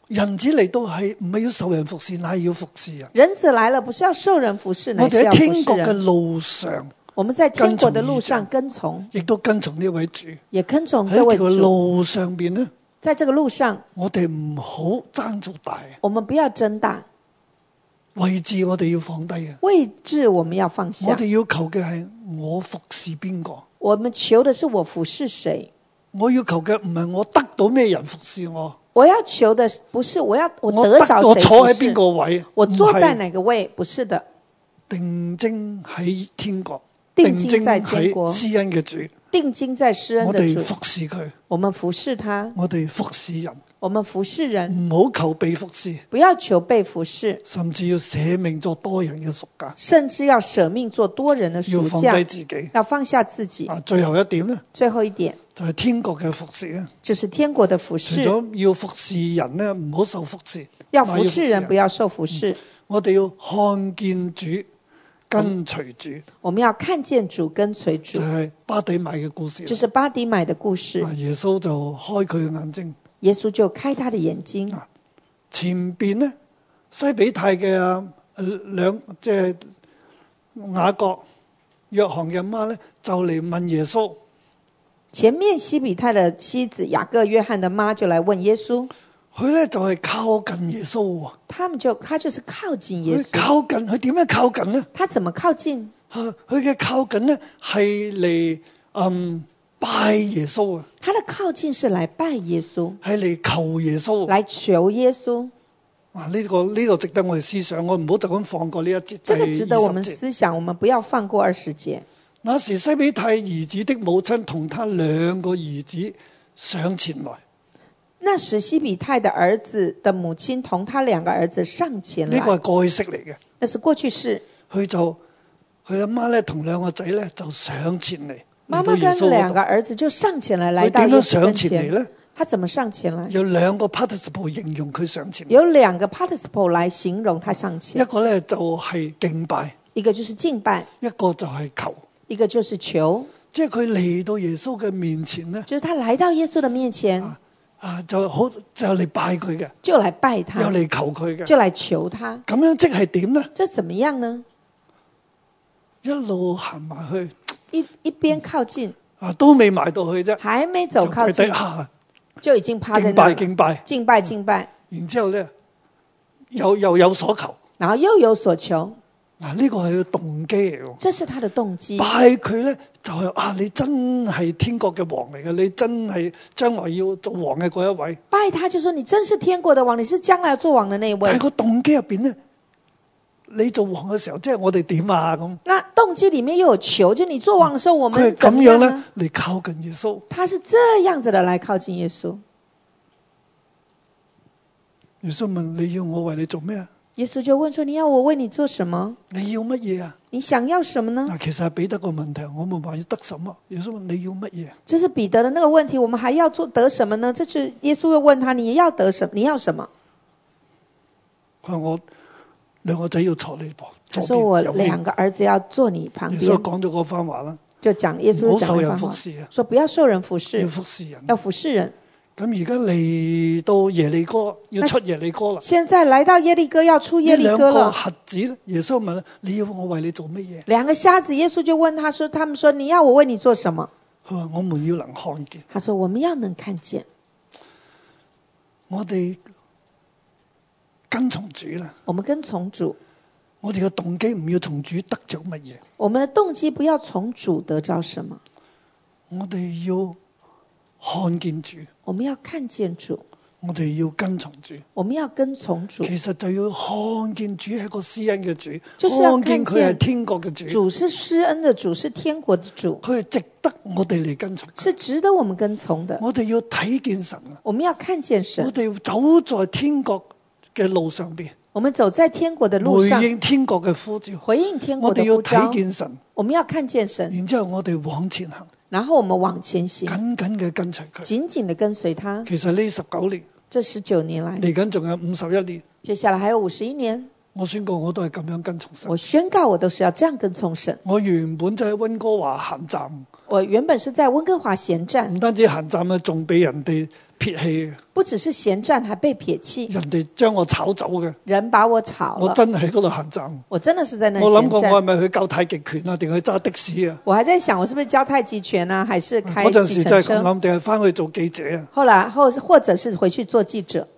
人子嚟到係唔係要受人服侍，乃係要服侍人。 人子來了，不是要受人服侍，乃我哋喺是要服天國嘅侍人。 路上， 我們在天國的路上跟從， 亦都跟從呢位主。 也跟從這位喺條主。 路上邊呢， 在這個路上， 我哋唔好爭做大， 我們不要爭大位置我哋要放低嘅。 位置，我們要放我下。 哋要求嘅係我服侍邊個， 我們求的是我服侍誰。 我要求嘅唔係我得到咩人服侍我， 我要求的不是我我得着誰我坐喺服侍， 邊個位， 我坐在唔係哪個位，不是的。 定睛喺天國， 定睛在天國， 定睛喺施恩嘅主， 定睛在施恩的主， 我哋服侍佢， 我們服侍他， 我哋服侍人， 我們服侍人， 唔好求被服侍， 不要求被服侍， 甚至要捨命作多人嘅贖價， 甚至要捨命做多人的贖要放低價， 自己。 要放下自己。 啊，最後一點呢， 最後一點就係天國嘅服侍咧。 就是天國的服除侍， 咗要服侍人呢，唔好受服侍。 要服侍人，不要受服侍。 我哋要看見主，跟隨主。 我們要看見主，跟隨主就。係巴底買嘅故事。 就是巴底買的故事， 啊，耶穌就開佢嘅眼睛。 耶穌就開他的眼睛。 前邊呢，西比泰嘅即係雅各、約翰嘅媽咧，就嚟問耶穌。 前面西比泰的妻子雅各、約翰的媽就來問耶穌， 佢咧就係靠近耶穌喎。 他就是靠近耶佢穌。 靠近，佢點樣靠近呢？ 他怎麼靠近？ 佢嘅靠近呢係嚟拜耶穌啊， 他的靠近是來拜耶穌， 係嚟求耶穌。 來求耶穌。 啊，呢個值得我哋思想，我唔好就咁放過呢一節。 這個值得我們第20節思想，我們不要放過20節。 那時西比泰兒子的母親同他兩個兒子上前來。 那時西比泰的兒子的母親同他兩個兒子上前來。 呢個係過去式嚟嘅。 那是過去式。 佢阿媽咧同兩個仔咧就上前嚟。 媽媽跟兩個兒子就上前來，來到耶穌跟前。 佢點樣上前嚟呢？ 他怎麼上前來？ 有兩個 participle 形容佢上前。 有兩個 participle 來形容他上前。 一個咧就係敬拜， 一個就是敬拜， 一個就係求。 一個就是求。 即係佢嚟到耶穌嘅面前咧， 就是他來到耶穌的面前， 就嚟拜佢嘅， 就來拜他， 又嚟求佢嘅， 就來求他。 咁樣即係點呢？ 這怎麼樣呢？ 一路行埋去， 一邊靠近， 都未埋到去啫， 還沒走靠近，就已經趴在那， 敬拜， 敬拜。 然之後咧，又有所求， 然後又有所求。 呢個係佢動機嚟嘅。 這是他的動機。 拜佢咧就係你真係天國嘅王嚟嘅，你真係將來要做王嘅嗰一位。 拜他就說你真是天國的王，你是將來要做王的那一位。 但係個動機入邊咧，你做王嘅時候，即係我哋點啊咁？ 那動機裏面又有求，就你做王嘅時候，我們咁樣咧嚟靠近耶穌。 他是這樣子的來靠近耶穌。 耶穌問你要我為你做咩啊？ 耶穌就問說：你要我為你做什麼？ 你要乜嘢啊？ 你想要什麼呢？ 其實係彼得個問題，我們話要得什麼？耶穌問你要乜嘢？ 這是彼得的那個問題，我們還要做得什麼呢？這是耶穌又問他：你要得什麼？你要什麼？ 佢話我兩個仔要坐你旁。 他說我兩個兒子要坐你旁邊。 耶穌講咗嗰番話啦， 就講耶穌講受人服侍啊， 說不要受人服侍， 要服侍人， 要服侍人。 咁而家嚟到耶利哥，要出耶利哥啦。 現在來到耶利哥，要出耶利哥了。 兩個瞎子，耶穌問你要我為你做乜嘢？ 兩個瞎子，耶穌就問他說：他們說你要我為你做什麼？ 佢話我們要能看見。 他說我們要能看見。 我哋跟從主啦。 我們跟從主。 我哋嘅動機唔要從主得着乜嘢。 我們的動機不要從主得着什麼。 我哋要看見主。 我們要看見主， 我哋要跟從主。 我們要跟從主。 其實就要看見主係一個施恩嘅主， 就是要看見佢係天國嘅主。 主是施恩的主，是天國的主。 佢係值得我哋嚟跟從， 是值得我們跟從的。 我哋要睇見神啊！ 我們要看見神。 我哋走在天國嘅路上邊。 我們走在天國的路上， 回應天國嘅呼召， 回應天國的呼召。 我哋要睇見神， 我們要看見神， 然之後我哋往前行， 然後我們往前行， 緊緊嘅跟隨佢， 緊緊的跟隨他。 其實呢19年， 這19年來， 嚟緊仲有51年， 接下來還有51年。 我宣告我都係咁樣跟從神。 我宣告我都是要這樣跟從神。 我原本就喺溫哥華行站， 我原本是在温哥華閒站， 唔單止閒站啊，仲俾人哋撇棄嘅， 不只是閒站，還被撇棄， 人哋將我炒走嘅。 人把我炒了。 我真係喺嗰度閒站。 我真的是在那我諗過閒站。 我係咪去教太極拳啊，定去揸的士啊？ 我還在想，我是不是教太極拳啊，還是嗰開陣時計程車？ 真係咁諗，定係翻去做記者啊？ 後來或者是回去做記者。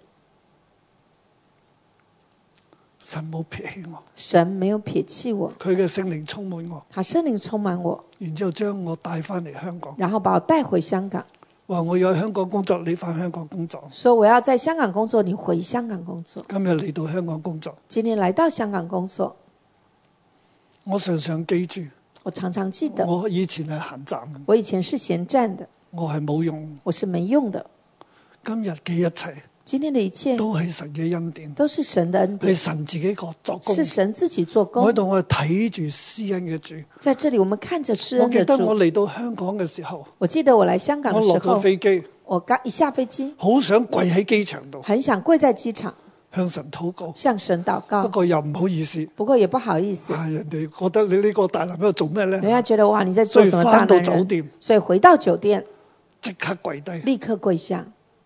神冇撇棄我， 神沒有撇棄我， 佢嘅聖靈充滿我， 他聖靈充滿我， 然之後將我帶翻嚟香港， 然後把我帶回香港， 話我要喺香港工作，你翻香港工作。 說我要在香港工作，你回香港工作。 今日嚟到香港工作， 今天來到香港工作， 我常常記住， 我常常記得， 我以前係閒站嘅， 我以前是閒站的， 我係冇用。 我是沒用的。 今日嘅一切今天的一切都係神嘅恩典， 都是神的恩係典， 神自己個作工。 是神自己做我工喺。度我係睇住施恩嘅主。 在這裡，我們看着施我恩的主。 記得我嚟到香港嘅時候， 我記得我來香港我落咗的時候， 飛機， 我剛一下飛機， 好想跪喺機場度很想跪在機場向神禱告， 向神禱不告， 過又唔好意思， 不過也不好意思， 人哋覺得你呢個大男人喺度做咩呢？ 人家覺得哇，你在做所以什麼大翻到男人？ 酒店所以回到酒店， 即刻跪低， 立刻跪下，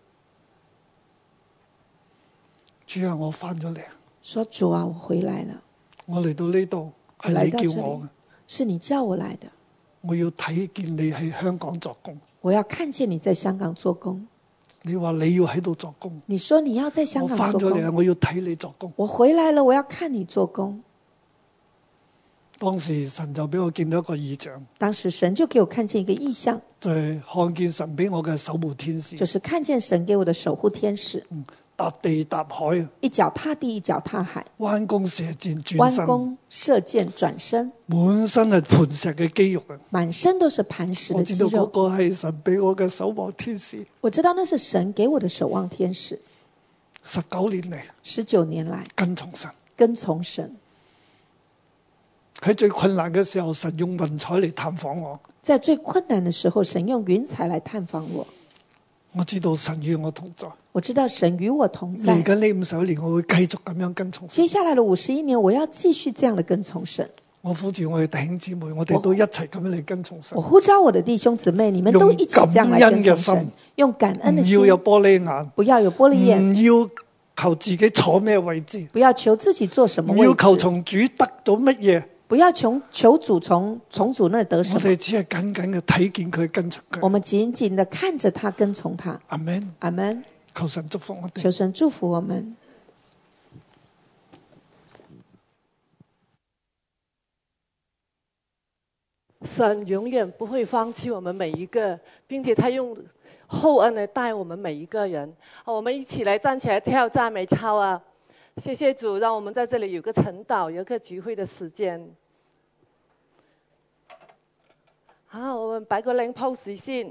主啊，我翻咗嚟， 說主啊，我回來了， 我嚟到呢度係你來到這裡叫我嘅， 是你叫我來的， 我要睇見你喺香港作工。 我要看見你在香港做工。 你話你要喺度作工， 你說你要在香我港做翻咗嚟啊！ 工， 我要睇你作工。 我回來了，我要看你做工。 當時神就俾我見到一個異象， 當時神就給我看見一個異象， 就係看見神俾我嘅守護天使， 就是看見神給我的守護天使， 踏地踏海， 一腳踏地，一腳踏海， 彎弓射箭轉身， 彎弓射箭轉身， 滿身係磐石嘅肌肉啊！ 滿身都是磐石我的肌肉。 知道嗰個係神俾我嘅守望天使。 我知道那是神給我的守望天使。 19年嚟 19年來跟從神， 跟從神， 喺最困難嘅時候，神用雲彩嚟探訪我。 在最困難的時候，神用雲彩來探訪我。 我知道神與我同在。 我知道神與我同在。 嚟緊呢51年，我會繼續咁樣跟從神。 接下來的51年，我要繼續這樣的跟從神。 我呼召我哋弟兄姊妹，我哋都一齊咁樣嚟跟從神我。呼召我的弟兄姊妹，你們都一起這樣來跟從神，用感恩的心， 唔要有玻璃眼， 不要有玻璃眼， 唔要求自己坐咩位置， 不要求自己做什麼唔要位置， 求從主得到乜嘢。 不要求主從主那得什麼。 我哋只係緊緊嘅睇見佢，跟從佢。 我們緊緊的看着他，跟從他。 阿門。 阿門。 求神祝福我哋。 求神祝福我們。 神永遠不會放棄我們每一個，並且他用厚恩來帶我們每一個人。我們一起來站起來跳讚美操啊！謝謝主，讓我們在這裡有個晨禱，有個聚會的時間。好，我們擺個靚 pose 先。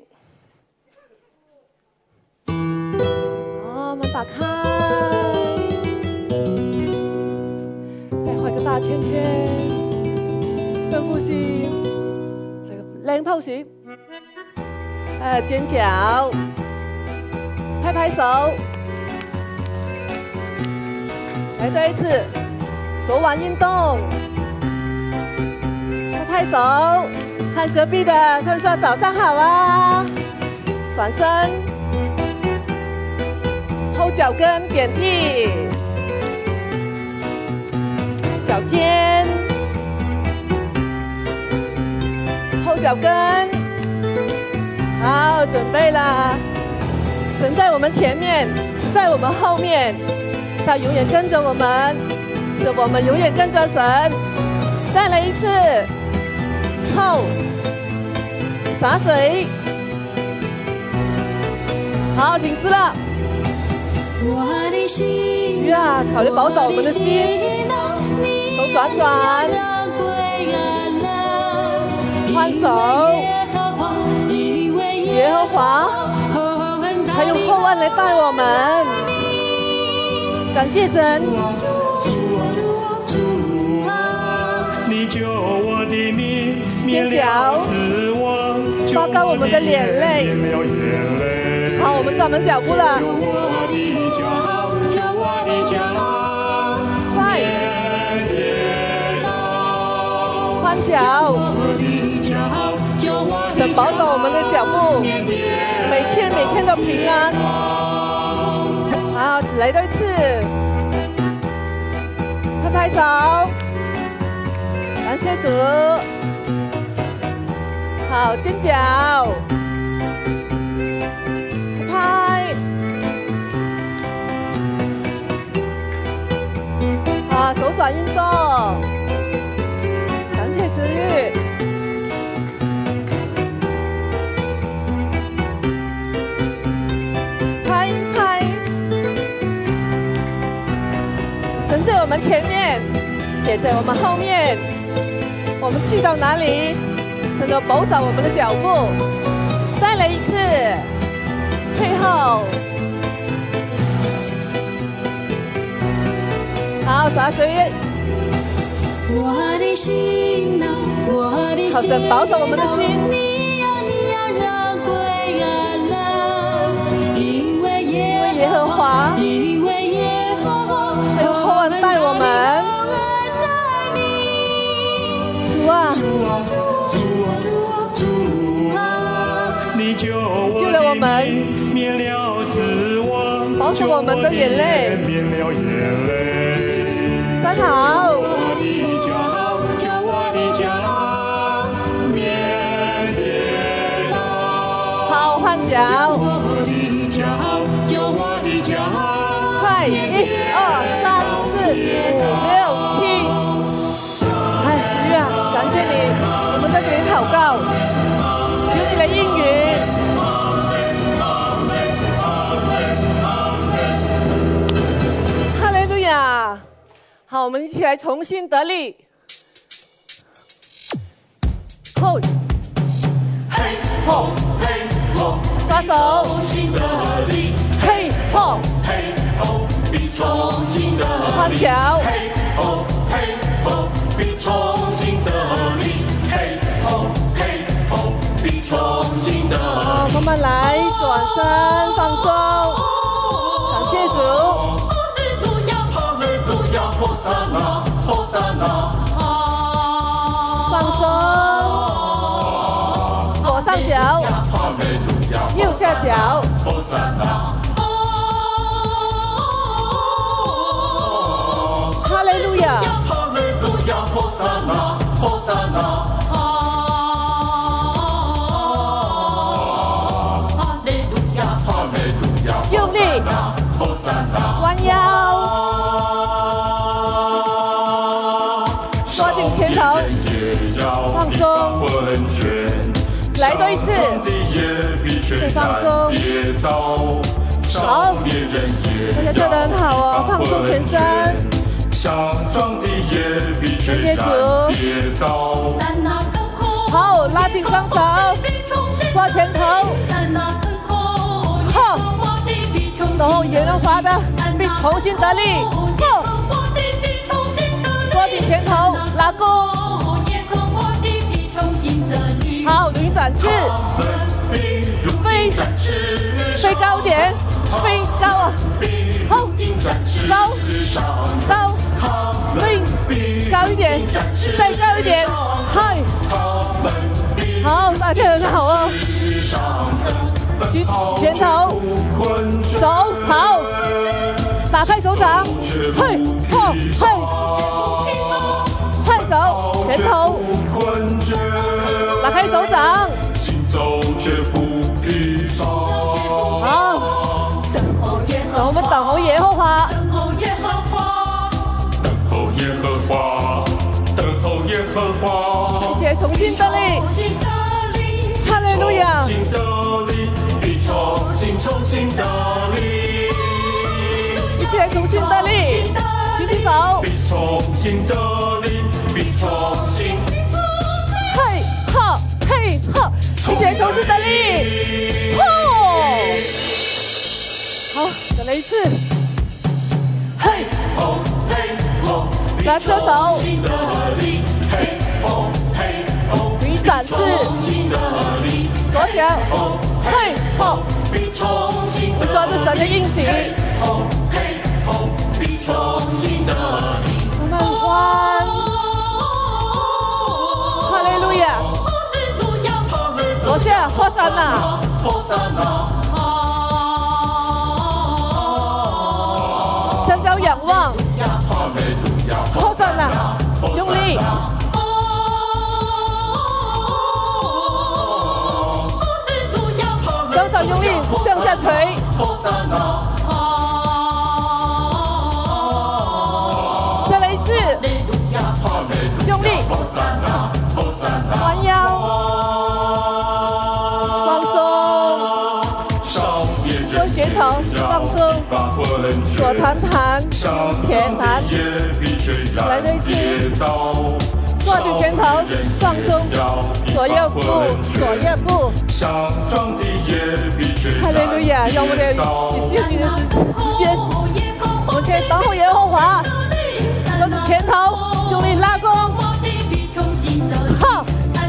好，我們打開，再畫個大圈圈，深呼吸。靚 pose，尖叫，拍拍手，來再一次，手腕運動，拍拍手，看隔壁的，他們說早上好啊，轉身，後腳跟點地，腳尖。後腳跟，好，準備啦！神在我們前面，在我們後面，他永遠跟着我們，是我們永遠跟着神。再來一次，後，灑水，好，停止了。主啊，求你保守我們的心，手轉轉。換手，耶和華，他用厚恩來帶我們，感謝神。尖叫，刮乾我們的眼淚。好，我們站穩腳步了。快，換腳。 神保守我们的脚步，每天都平安。好，来多一次，拍拍手，感谢主。好，尖叫，拍。好，手转运动，感谢主。拍拍，神在我们前面，也在我们后面。我们去到哪里，神都保守我们的脚步。再来一次，退后。好，洒水。好，神保守我们的心。因为耶和华，还有厚恩待我们。主啊，你救了我们，免了死亡，保守我们的眼泪，免了眼泪。站好。好，换脚。快，1、2、3、4、5、6、7。哎，主啊，感谢你，我们在这里祷告，求你来应允。哈利路亚！好，我们一起来重新得力。后，嘿吼嘿吼，抓手，嘿吼嘿吼，比重新得力。换脚，嘿吼嘿吼，比重新得力。嘿吼嘿吼，比重新得力。好，慢慢来，转身放松，感谢主。放松，左上角，右下角。哈利路亚！用力，弯腰。前头，放松，来多一次，再放松。好，大家做得很好哦，放松全身。感谢主。好，拉紧双手，抓拳头。后，然后耶和华的必重新得力。后。抓紧拳头，拉弓。好，驴展翅，飞高一点，飞高啊！好，高，飞高一点，再高一点，嗨！好，大家很好哦。举拳头，手好，打开手掌，嘿，吼，嘿。换手，拳头，打开手掌。好，我们等候耶和华。一起来重新得力。哈利路亚！一起来重新得力，举起手。嘿哈嘿哈，一起来重新得力。好，再来一次。嘿吼嘿吼，拿车手。驴展翅。左脚。嘿吼，抓住神的应许。慢慢弯。哈利路亚！左下，和散那，向高仰望，和散那，用力。双手用力向下垂，再来一次，用力，弯腰，放松，右肩头放松，左弹弹，前弹，来这一次，抓住拳头放松，左右步，左右步。哈利路亚！让我们的休息的时间，我们先等候耶和华，抓住拳头，用力拉弓，好，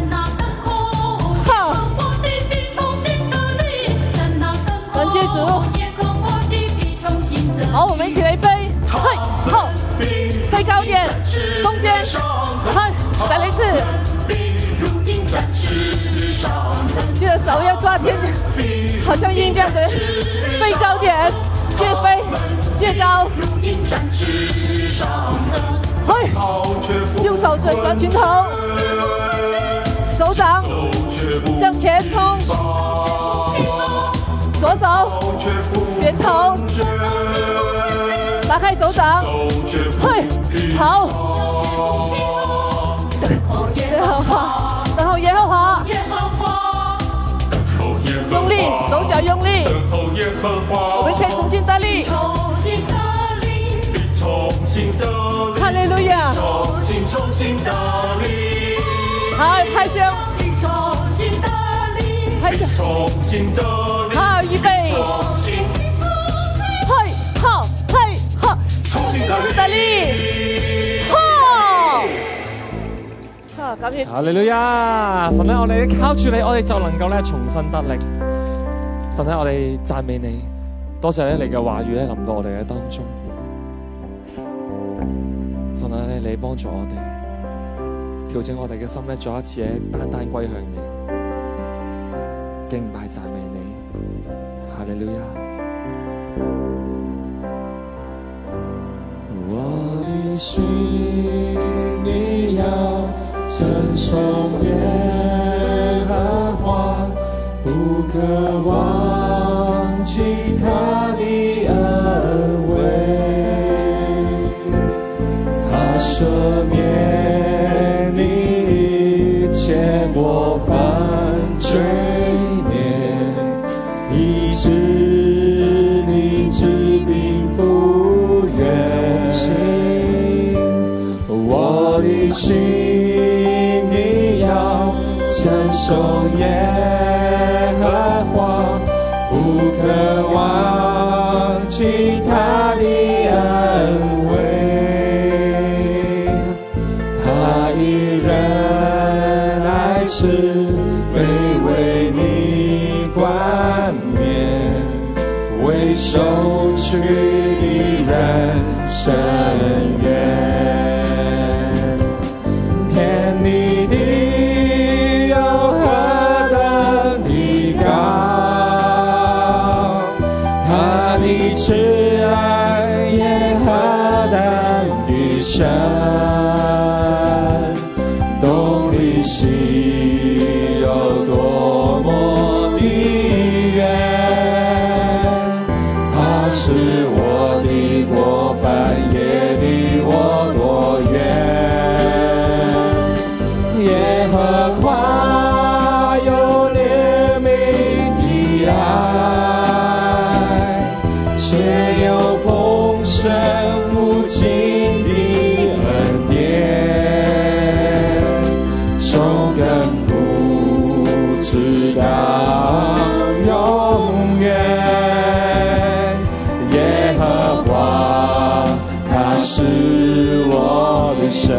好，感谢主。好，我们一起来背，嘿，好，推高点，中间，嗨，再来一次。记得手要抓天，好像鹰这样子，飞高点，越飞越高。嘿，用手抓拳头，手掌向前冲，左手拳头，打开手掌，嘿，好，耶和华，然后耶和华。用力，手脚用力，我们可以重新得力。哈利路亚！好，拍胸，拍胸，好，预备，嘿，好，嘿，好，重新得力，好。感謝哈利路亞！神咧，我哋靠住你，我哋就能夠咧重新得力。神咧，我哋讚美你，多謝咧你嘅話語咧臨到我哋嘅當中。神咧，你幫助我哋調整我哋嘅心咧，再一次咧單單歸向你，敬拜讚美你。哈利路亞！我的心你要稱頌耶和華，不可忘記他的恩惠，他赦免你一切過犯罪孽，醫治你治病復原心，我的心稱頌耶和華，不可忘記他的恩惠，他以仁愛慈悲為你冠冕，為受屈的人伸冤。慈愛也何等的深，懂你心有多麼的遠，他使我的過犯也離我多遠，耶和華有憐憫的愛，且有豐盛無盡的恩典，從亙古直到永遠。耶和華他是我的神，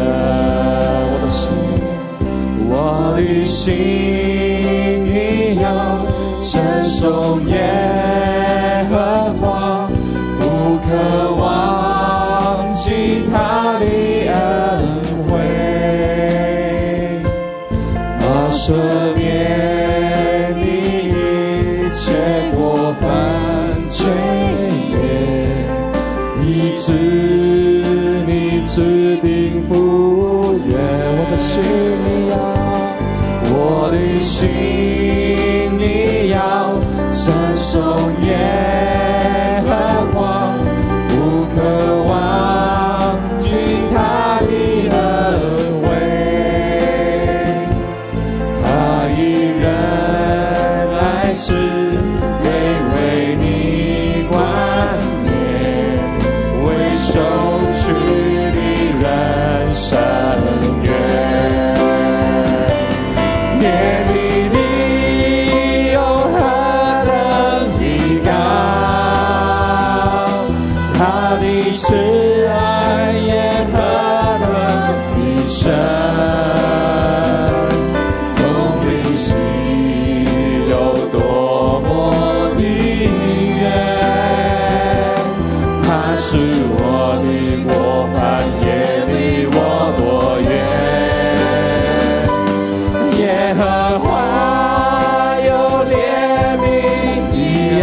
我的心你要稱頌耶和華，不可忘記他的恩惠，赦免治你治病复原，我的心你要，我的心你要承受耶和华，不可忘记他的恩惠，他以仁爱是为你冠冕，为受屈的人伸冤。耶利你有何等的高，他的慈爱也何等的深，同灵心有多么的远，他是我的过犯，也离我多远。耶和华有怜悯的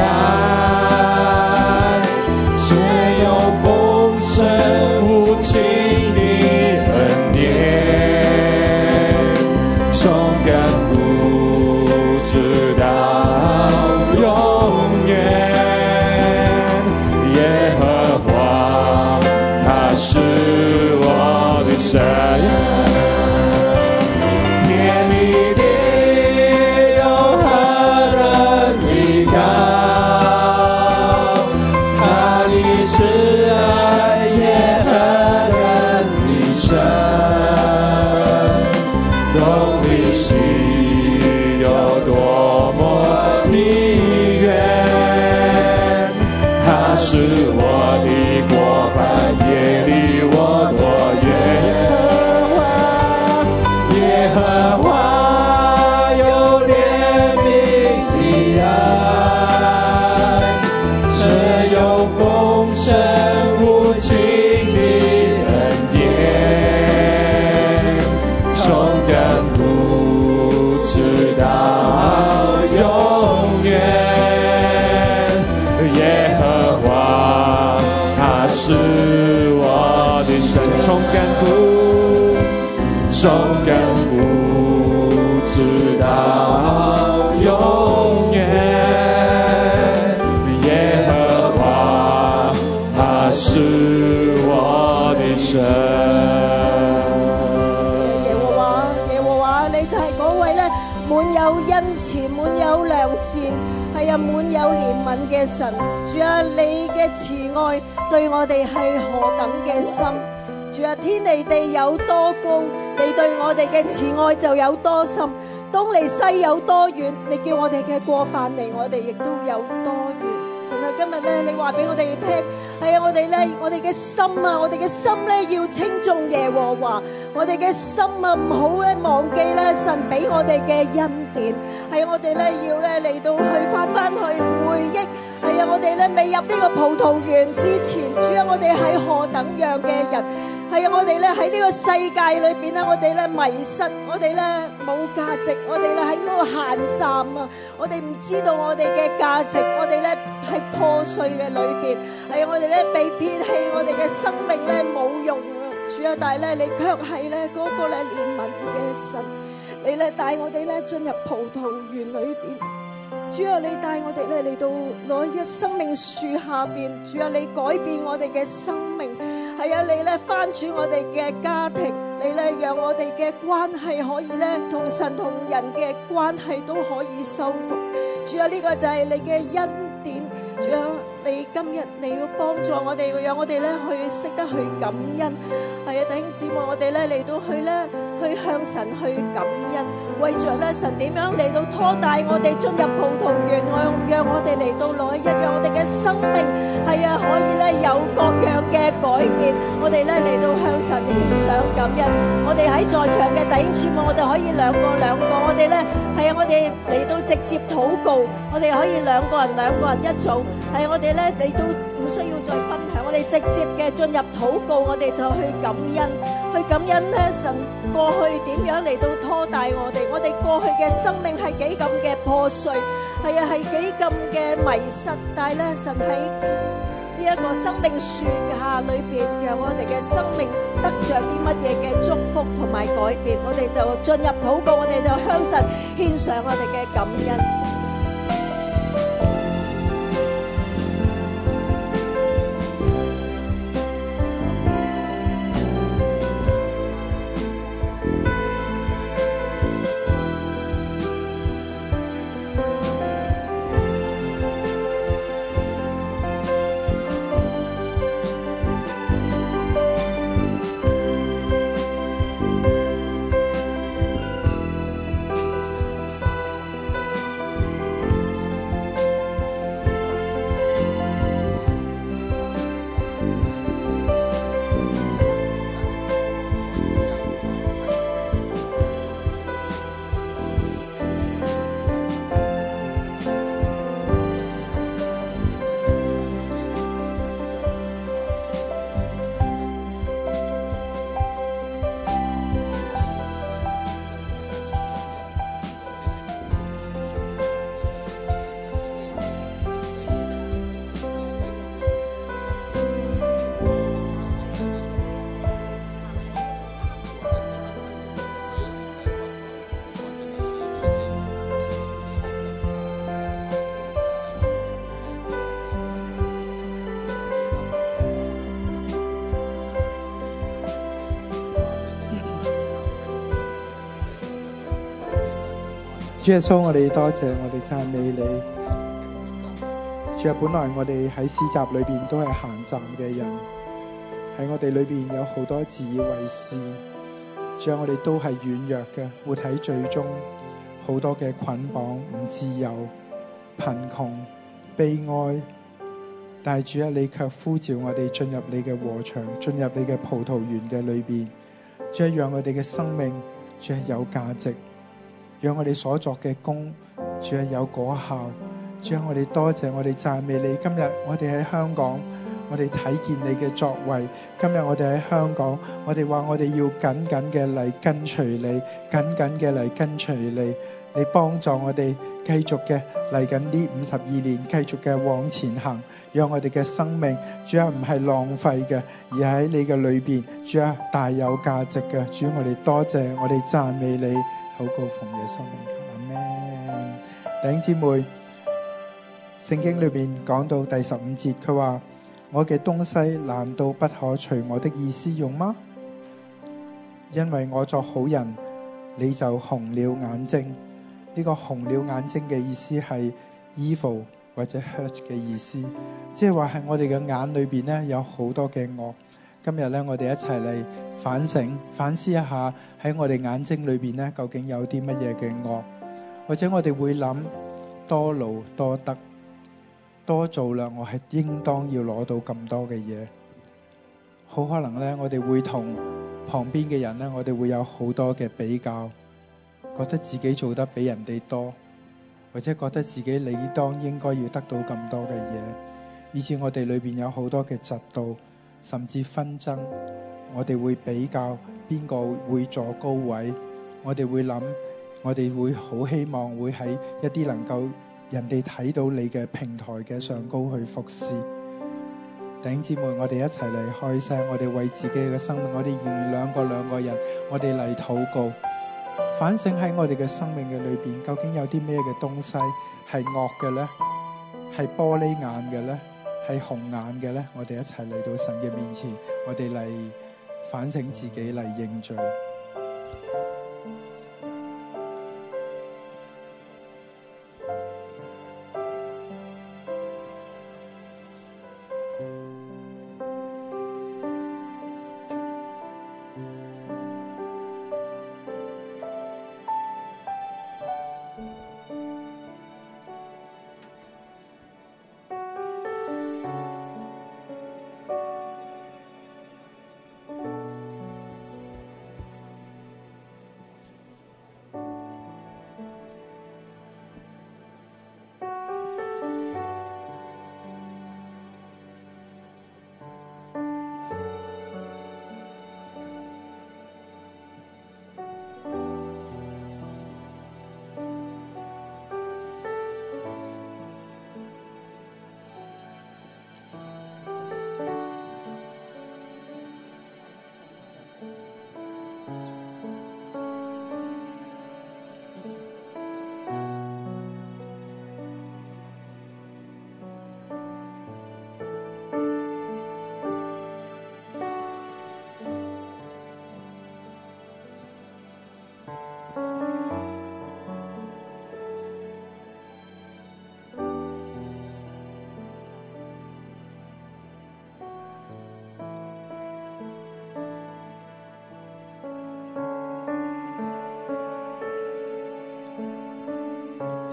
爱，却有丰盛无尽的恩典，从亘古直到永远。耶和华他是我的神，天里地有何等的高，他的慈爱也何等的深，懂你心有多么的远，他是我的过犯，也离我多远。耶和华有怜悯的爱，这有丰盛无尽的恩典，从亘古直到永远。耶和华他是我的神，从亘古，从亘古直到永远。耶和华他是我的神。 耶和華，你就係嗰位咧滿有恩慈、滿有良善，係啊滿有憐憫嘅神。主啊，你嘅慈愛對我哋係何等嘅深。主啊，天離地有多高，你對我哋嘅慈愛就有多深。東離西有多遠，你叫我哋嘅過犯離我哋亦都有多遠。神啊，今日咧，你話俾我哋聽，係啊，我哋咧，我哋嘅心啊，我哋嘅心咧要稱頌耶和華，我哋嘅心啊唔好咧忘記咧神俾我哋嘅恩典，係我哋咧要咧嚟到去翻去回憶，係啊，我哋咧未入呢個葡萄園之前，主啊，我哋係何等樣嘅人，係啊，我哋咧喺呢個世界裏邊咧，我哋咧迷失，我哋咧冇價值，我哋咧喺呢個閒站啊，我哋唔知道我哋嘅價值，我哋咧喺破碎嘅裏邊，係我哋咧被撇棄，我哋嘅生命咧冇用啊！主啊，但係咧你卻係咧嗰個咧憐憫嘅神，你咧帶我哋咧進入葡萄園裏邊。主啊，你帶我哋咧嚟到攞一生命樹下邊，主啊，你改變我哋嘅生命，係啊，你咧翻轉我哋嘅家庭，你咧讓我哋嘅關係可以咧同神同人嘅關係都可以修復。主啊，呢個就係你嘅恩典。主啊，你今日你要幫助我哋，讓我哋咧去識得去感恩。係啊，弟兄姊妹，我哋咧嚟到去向神去感恩，為着咧神點樣嚟到拖帶我哋進入葡萄園，讓我哋嚟到攞一，讓我哋嘅生命係啊可以咧有各樣嘅改變。我哋咧嚟到向神獻上感恩。我哋喺在場嘅弟兄姊妹，我哋可以兩個，我哋咧係啊，我哋嚟到直接禱告，我哋可以兩個人一組。係我哋咧，你都唔需要再分享，我哋直接嘅進入禱告，我哋就去感恩咧神過去點樣嚟到拖帶我哋過去嘅生命係幾咁嘅破碎，係啊係幾咁嘅迷失，但係咧神喺呢一個生命樹下裏邊，讓我哋嘅生命得着啲乜嘢嘅祝福同埋改變。我哋就進入禱告，我哋就向神獻上我哋嘅感恩。 主耶穌，我哋多謝，我哋讚美你。主啊，本來我哋喺市集裏邊都係閒站嘅人，喺我哋裏邊有好多自以為是。主啊，我哋都係軟弱嘅，活喺罪中，好多嘅捆綁，唔自由，貧窮、悲哀。但係主啊，你卻呼召我哋進入你嘅禾場，進入你嘅葡萄園嘅裏邊。主啊，讓我哋嘅生命，主啊，有價值。讓我哋所作嘅工，主係有果效。主啊，我哋多謝，我哋讚美你。今日我哋喺香港，我哋睇見你嘅作為。今日我哋喺香港，我哋話我哋要緊緊嘅嚟跟隨你，緊緊嘅嚟跟隨你。你幫助我哋繼續嘅嚟緊呢52年，繼續嘅往前行，讓我哋嘅生命，主啊，唔係浪費嘅，而喺你嘅裏邊，主啊，大有價值嘅。主，我哋多謝，我哋讚美你。禱告奉耶穌名求，阿們。弟兄姊妹，聖經裏邊講到第15節，佢話：我嘅東西難道不可隨我的意思用嗎？因為我作好人，你就紅了眼睛。呢個紅了眼睛嘅意思係 evil 或者 hurt 嘅意思，即係話係我哋嘅眼裏邊呢有好多嘅惡。今日咧，我哋一齊嚟反省、反思一下喺我哋眼睛裏邊咧，究竟有啲乜嘢嘅惡，或者我哋會諗多勞多得、多做啦，我係應當要攞到咁多嘅嘢。好可能咧，我哋會同旁邊嘅人咧，我哋會有好多嘅比較，覺得自己做得比人哋多，或者覺得自己理當應該要得到咁多嘅嘢，以致我哋裏邊有好多嘅嫉妒。甚至紛爭，我哋會比較邊個會坐高位，我哋會諗，我哋會好希望會喺一啲能夠人哋睇到你嘅平台嘅上高去服侍。弟兄姊妹，我哋一齊嚟開聲，我哋為自己嘅生命，我哋願兩個人，我哋嚟禱告，反省喺我哋嘅生命嘅裏邊，究竟有啲咩嘅東西係惡嘅呢？係玻璃眼嘅呢？係紅眼嘅呢？我哋一齊嚟到神嘅面前，我哋嚟反省自己，嚟認罪。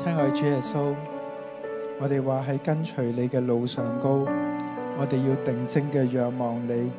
親愛主耶穌，我哋話喺跟隨你嘅路上高，我哋要定睛嘅仰望你。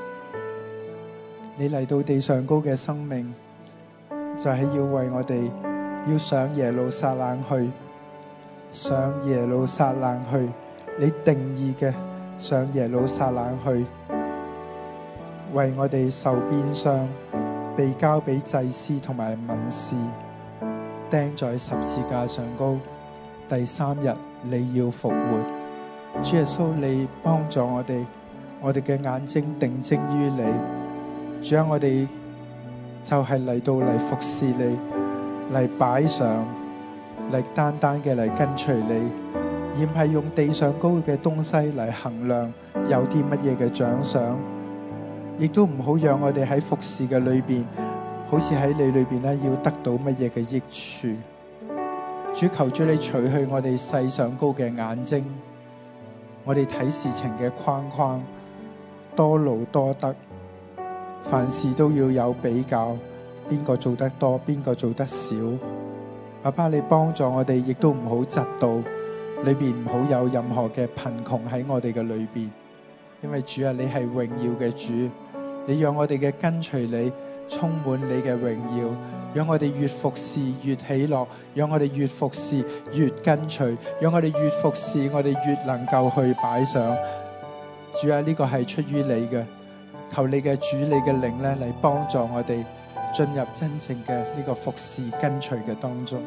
你嚟到地上高嘅生命，就係要為我哋要上耶路撒冷去，上耶路撒冷去。你定義嘅上耶路撒冷去，為我哋受鞭傷，被交俾祭司同埋文士，釘在十字架上高。第3日你要復活。主耶穌，你幫助我哋嘅眼睛定睛於你。主啊，我哋就係嚟到嚟服侍你，嚟擺上，嚟單單嘅嚟跟隨你，而唔係用地上高嘅東西嚟衡量有啲乜嘢嘅獎賞，亦都唔好讓我哋喺服侍嘅裏邊，好似喺你裏邊咧要得到乜嘢嘅益處。主，求主你除去我哋世上高嘅眼睛，我哋睇事情嘅框框，多勞多得，凡事都要有比較，邊個做得多，邊個做得少。爸爸，你幫助我哋，亦都唔好嫉妒，裏邊唔好有任何嘅貧窮喺我哋嘅裏邊。因為主啊，你係榮耀嘅主，你讓我哋嘅跟隨你充滿你嘅榮耀，讓我哋越服侍越喜樂，讓我哋越服侍越跟隨，讓我哋越服侍我哋越能夠去擺上。主啊，呢個係出於你嘅，求你嘅主你嘅靈咧嚟幫助我哋進入真正嘅呢個服侍跟隨嘅當中。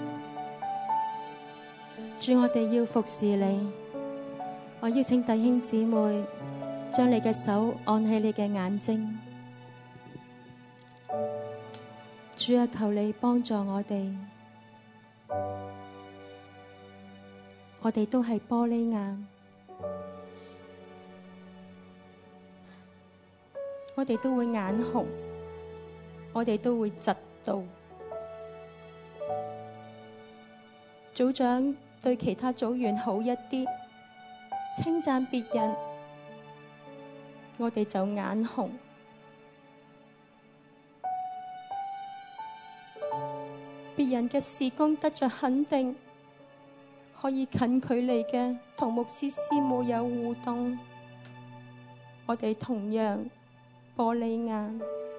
主，我哋要服侍你，我邀請弟兄姊妹將你嘅手按喺你嘅眼睛。主啊，求你幫助我哋，我哋都係玻璃眼，我哋都會眼紅，我哋都會嫉妒。組長對其他組員好一啲，稱讚別人，我哋就眼紅。別人嘅事工得着肯定，可以近距離嘅同牧師師母有互動，我哋同樣玻璃眼。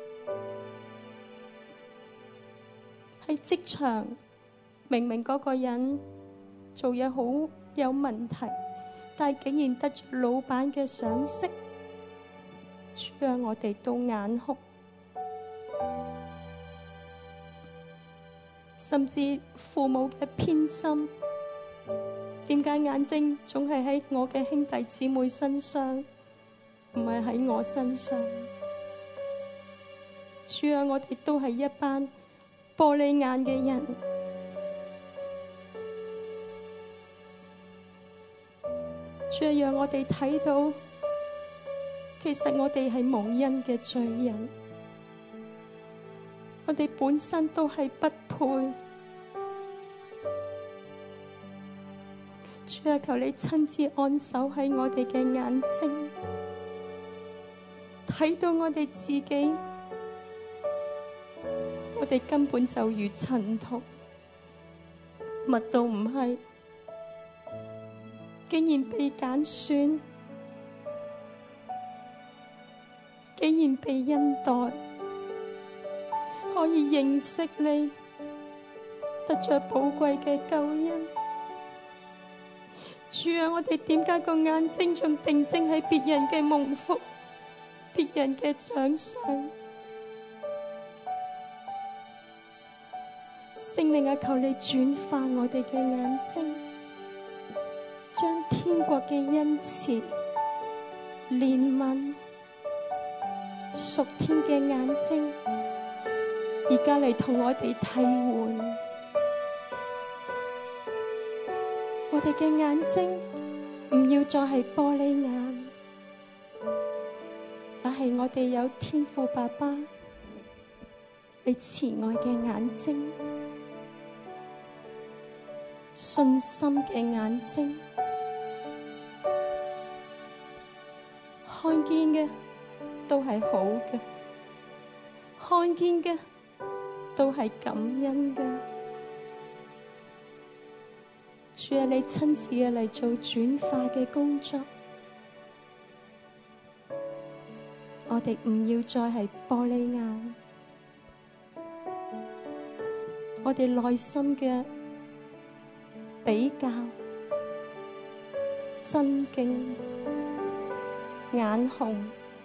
喺職場，明明嗰個人做嘢好有問題，但係竟然得着老闆嘅賞識，主啊，我哋都眼紅。甚至父母嘅偏心，點解眼睛總係喺我嘅兄弟姊妹身上，唔係喺我身上？主啊，我哋都係一班玻璃眼嘅人。主啊，讓我哋睇到，其實我哋係蒙恩嘅罪人。我哋本身都係不配，主啊，求你親自按手喺我哋嘅眼睛，睇到我哋自己，我哋根本就如塵土，乜都唔係，竟然被揀選，竟然被恩待。可以認識你，得着寶貴嘅救恩。主啊，我哋點解個眼睛仲定睛喺別人嘅蒙福、別人嘅獎賞？聖靈啊，求你轉化我哋嘅眼睛，將天國嘅恩慈、憐憫、屬天嘅眼睛，而家嚟同我哋替換，我哋嘅眼睛唔要再係玻璃眼，而係我哋有天父爸爸你慈愛嘅眼睛、信心嘅眼睛，看見嘅都係好嘅，看見嘅都係感恩嘅。 主啊，你親自嘅嚟做轉化嘅工作。我哋唔要再係玻璃眼，我哋內心嘅比較、爭競、眼紅，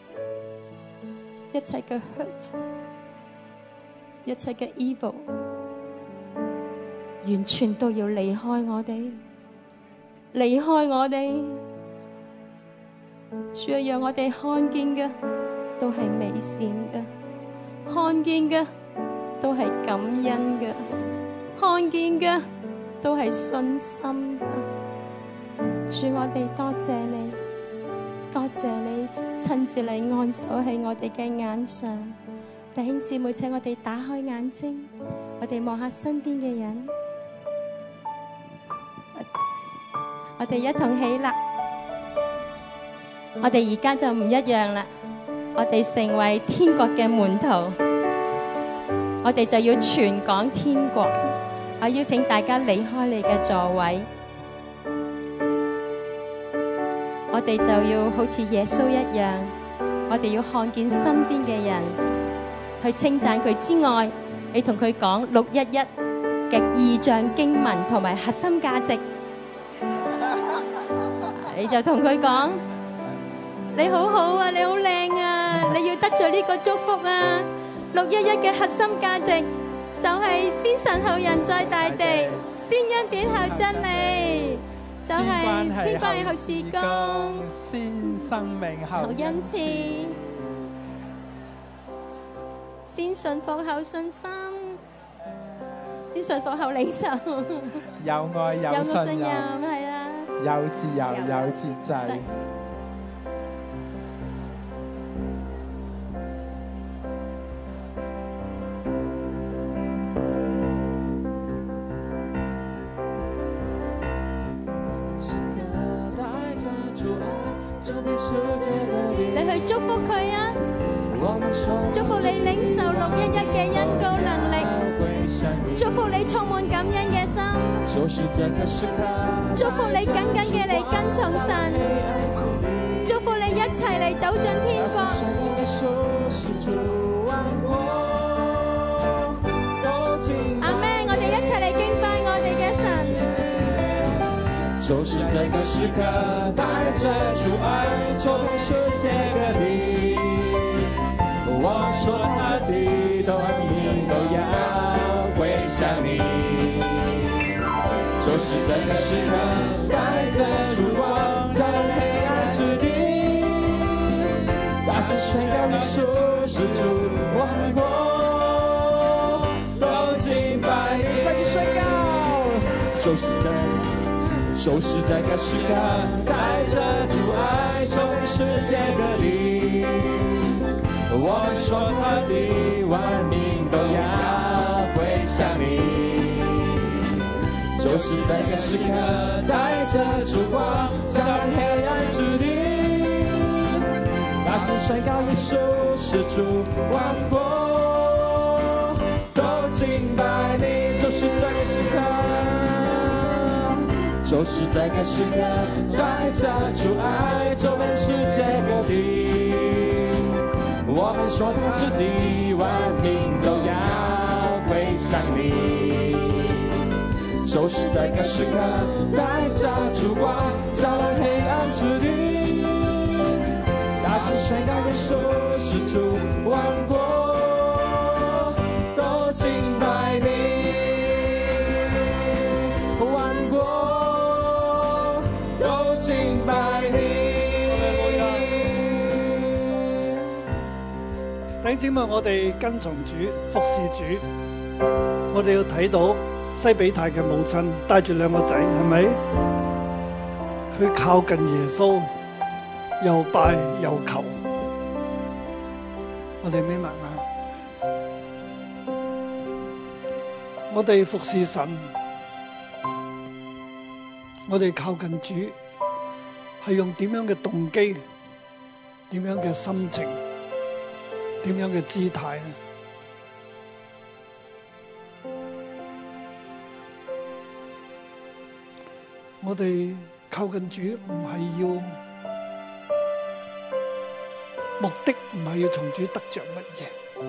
一切嘅 hurt， 一切嘅 evil， 完全都要離開我哋，離開我哋。主啊，讓我哋看見嘅都係美善嘅，看見嘅都係感恩嘅，看見嘅都係信心嘅。主，我哋多謝你，多謝你親自嚟按手喺我哋嘅眼上。弟兄姊妹，請我哋打開眼睛，我哋望下身邊嘅人，我哋一同起立。我哋而家就唔一樣啦，我哋成為天國嘅門徒，我哋就要傳講天國。我邀請大家離開你嘅座位，我哋就要好似耶穌一樣，我哋要看見身邊嘅人，去稱讚佢之外，你同佢講611嘅異象經文同埋核心價值，你就同佢講。你好好啊，你好靚啊，你要得着呢個祝福啊！611嘅核心價值就係先神後人在大地，先恩典後真理，就係先關係後事工， 先生命後恩賜，先信服後信心，先信服後領受， 有愛有信任， 係啊， 有自由有節制。 你去祝福佢啊！祝福你領受611嘅恩膏能力，祝福你充滿感恩嘅心，祝福你緊緊嘅嚟跟從神，祝福你一齊嚟走進天國。阿們，我哋一齊嚟敬拜我哋嘅神。 就是這個時刻，帶着主愛，走遍世界各地。我說他的萬民都要歸向你。就是這個時刻，帶着主光，在黑暗之地，大聲宣告耶穌是主，萬國都敬拜你。再次宣告，就是這個時刻，帶着主愛，走遍世界各地。我們說他的萬民都要歸向你。就是這個時刻，帶着主光，在黑暗之地，大聲宣告耶穌是主，萬國都敬拜你。就是這個時刻。就是這個時刻，帶着主愛，走遍世界各地。我們說他之地，萬民都要歸向你。就是這個時刻，帶着主光，照亮黑暗之地。大聲宣告耶穌是主，萬國都敬拜你。敬拜你。 弟兄姊妹，我哋跟從主，服侍主，我哋要睇到西比泰嘅母親帶住兩個仔，係咪？佢靠近耶穌，又拜又求。我哋眯埋眼，我哋服侍神，我哋靠近主。係用點樣嘅動機、點樣嘅心情、點樣嘅姿態呢？ 我哋靠近主唔係要目的，唔係要從主得着乜嘢，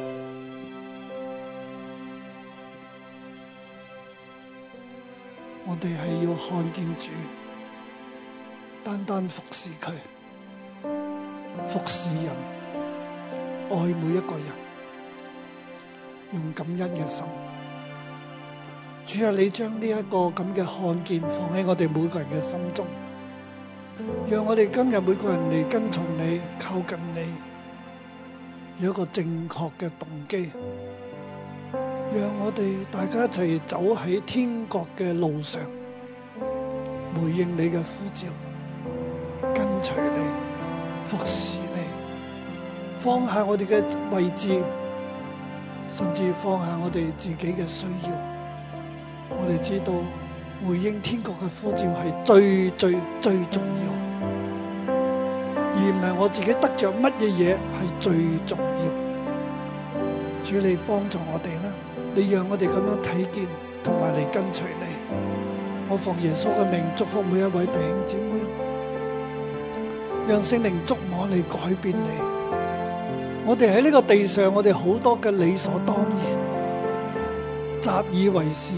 我哋係要看見主，單單服侍佢，服侍人，愛每一個人，用感恩嘅心。主啊，你將呢一個咁嘅看見放喺我哋每個人嘅心中，讓我哋今日每個人嚟跟從你，靠近你，有一個正確嘅動機，讓我哋大家一齊走喺天國嘅路上，回應你嘅呼召，跟隨你，服侍你，放下我哋嘅位置，甚至放下我哋自己嘅需要。我哋知道回應天國嘅呼召係最重要，而唔係我自己得着乜嘢嘢係最重要。主，你幫助我哋啦，你讓我哋咁樣睇見同埋嚟跟隨你。我奉耶穌嘅名祝福每一位弟兄姊妹，讓聖靈觸摸你，改變你。我哋喺呢個地上，我哋好多嘅理所當然、習以為是，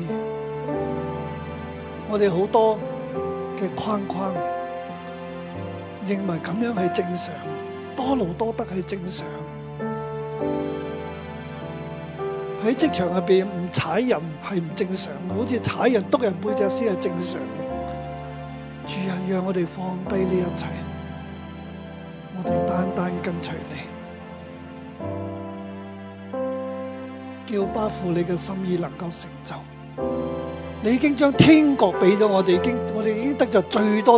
我哋好多嘅框框，認為咁樣係正常，多勞多得係正常。喺職場入邊唔踩人係唔正常，好似踩人督人背脊先係正常。主啊，讓我哋放低呢一切，我哋單單跟隨你，叫巴父你嘅心意能夠成就。你已經將天國俾咗我哋，我哋已經得咗最多。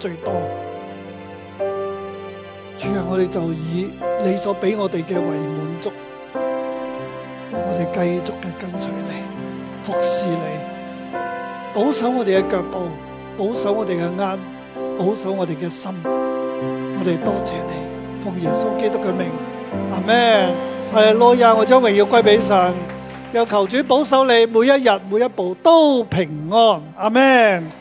主啊，我哋就以你所俾我哋嘅為滿足，我哋繼續嘅跟隨你，服侍你，保守我哋嘅腳步，保守我哋嘅眼，保守我哋嘅心。我哋多謝你，奉耶穌基督嘅名，阿們。哈利路亞，我將榮耀歸俾神。又求主保守你每一日每一步都平安，阿們。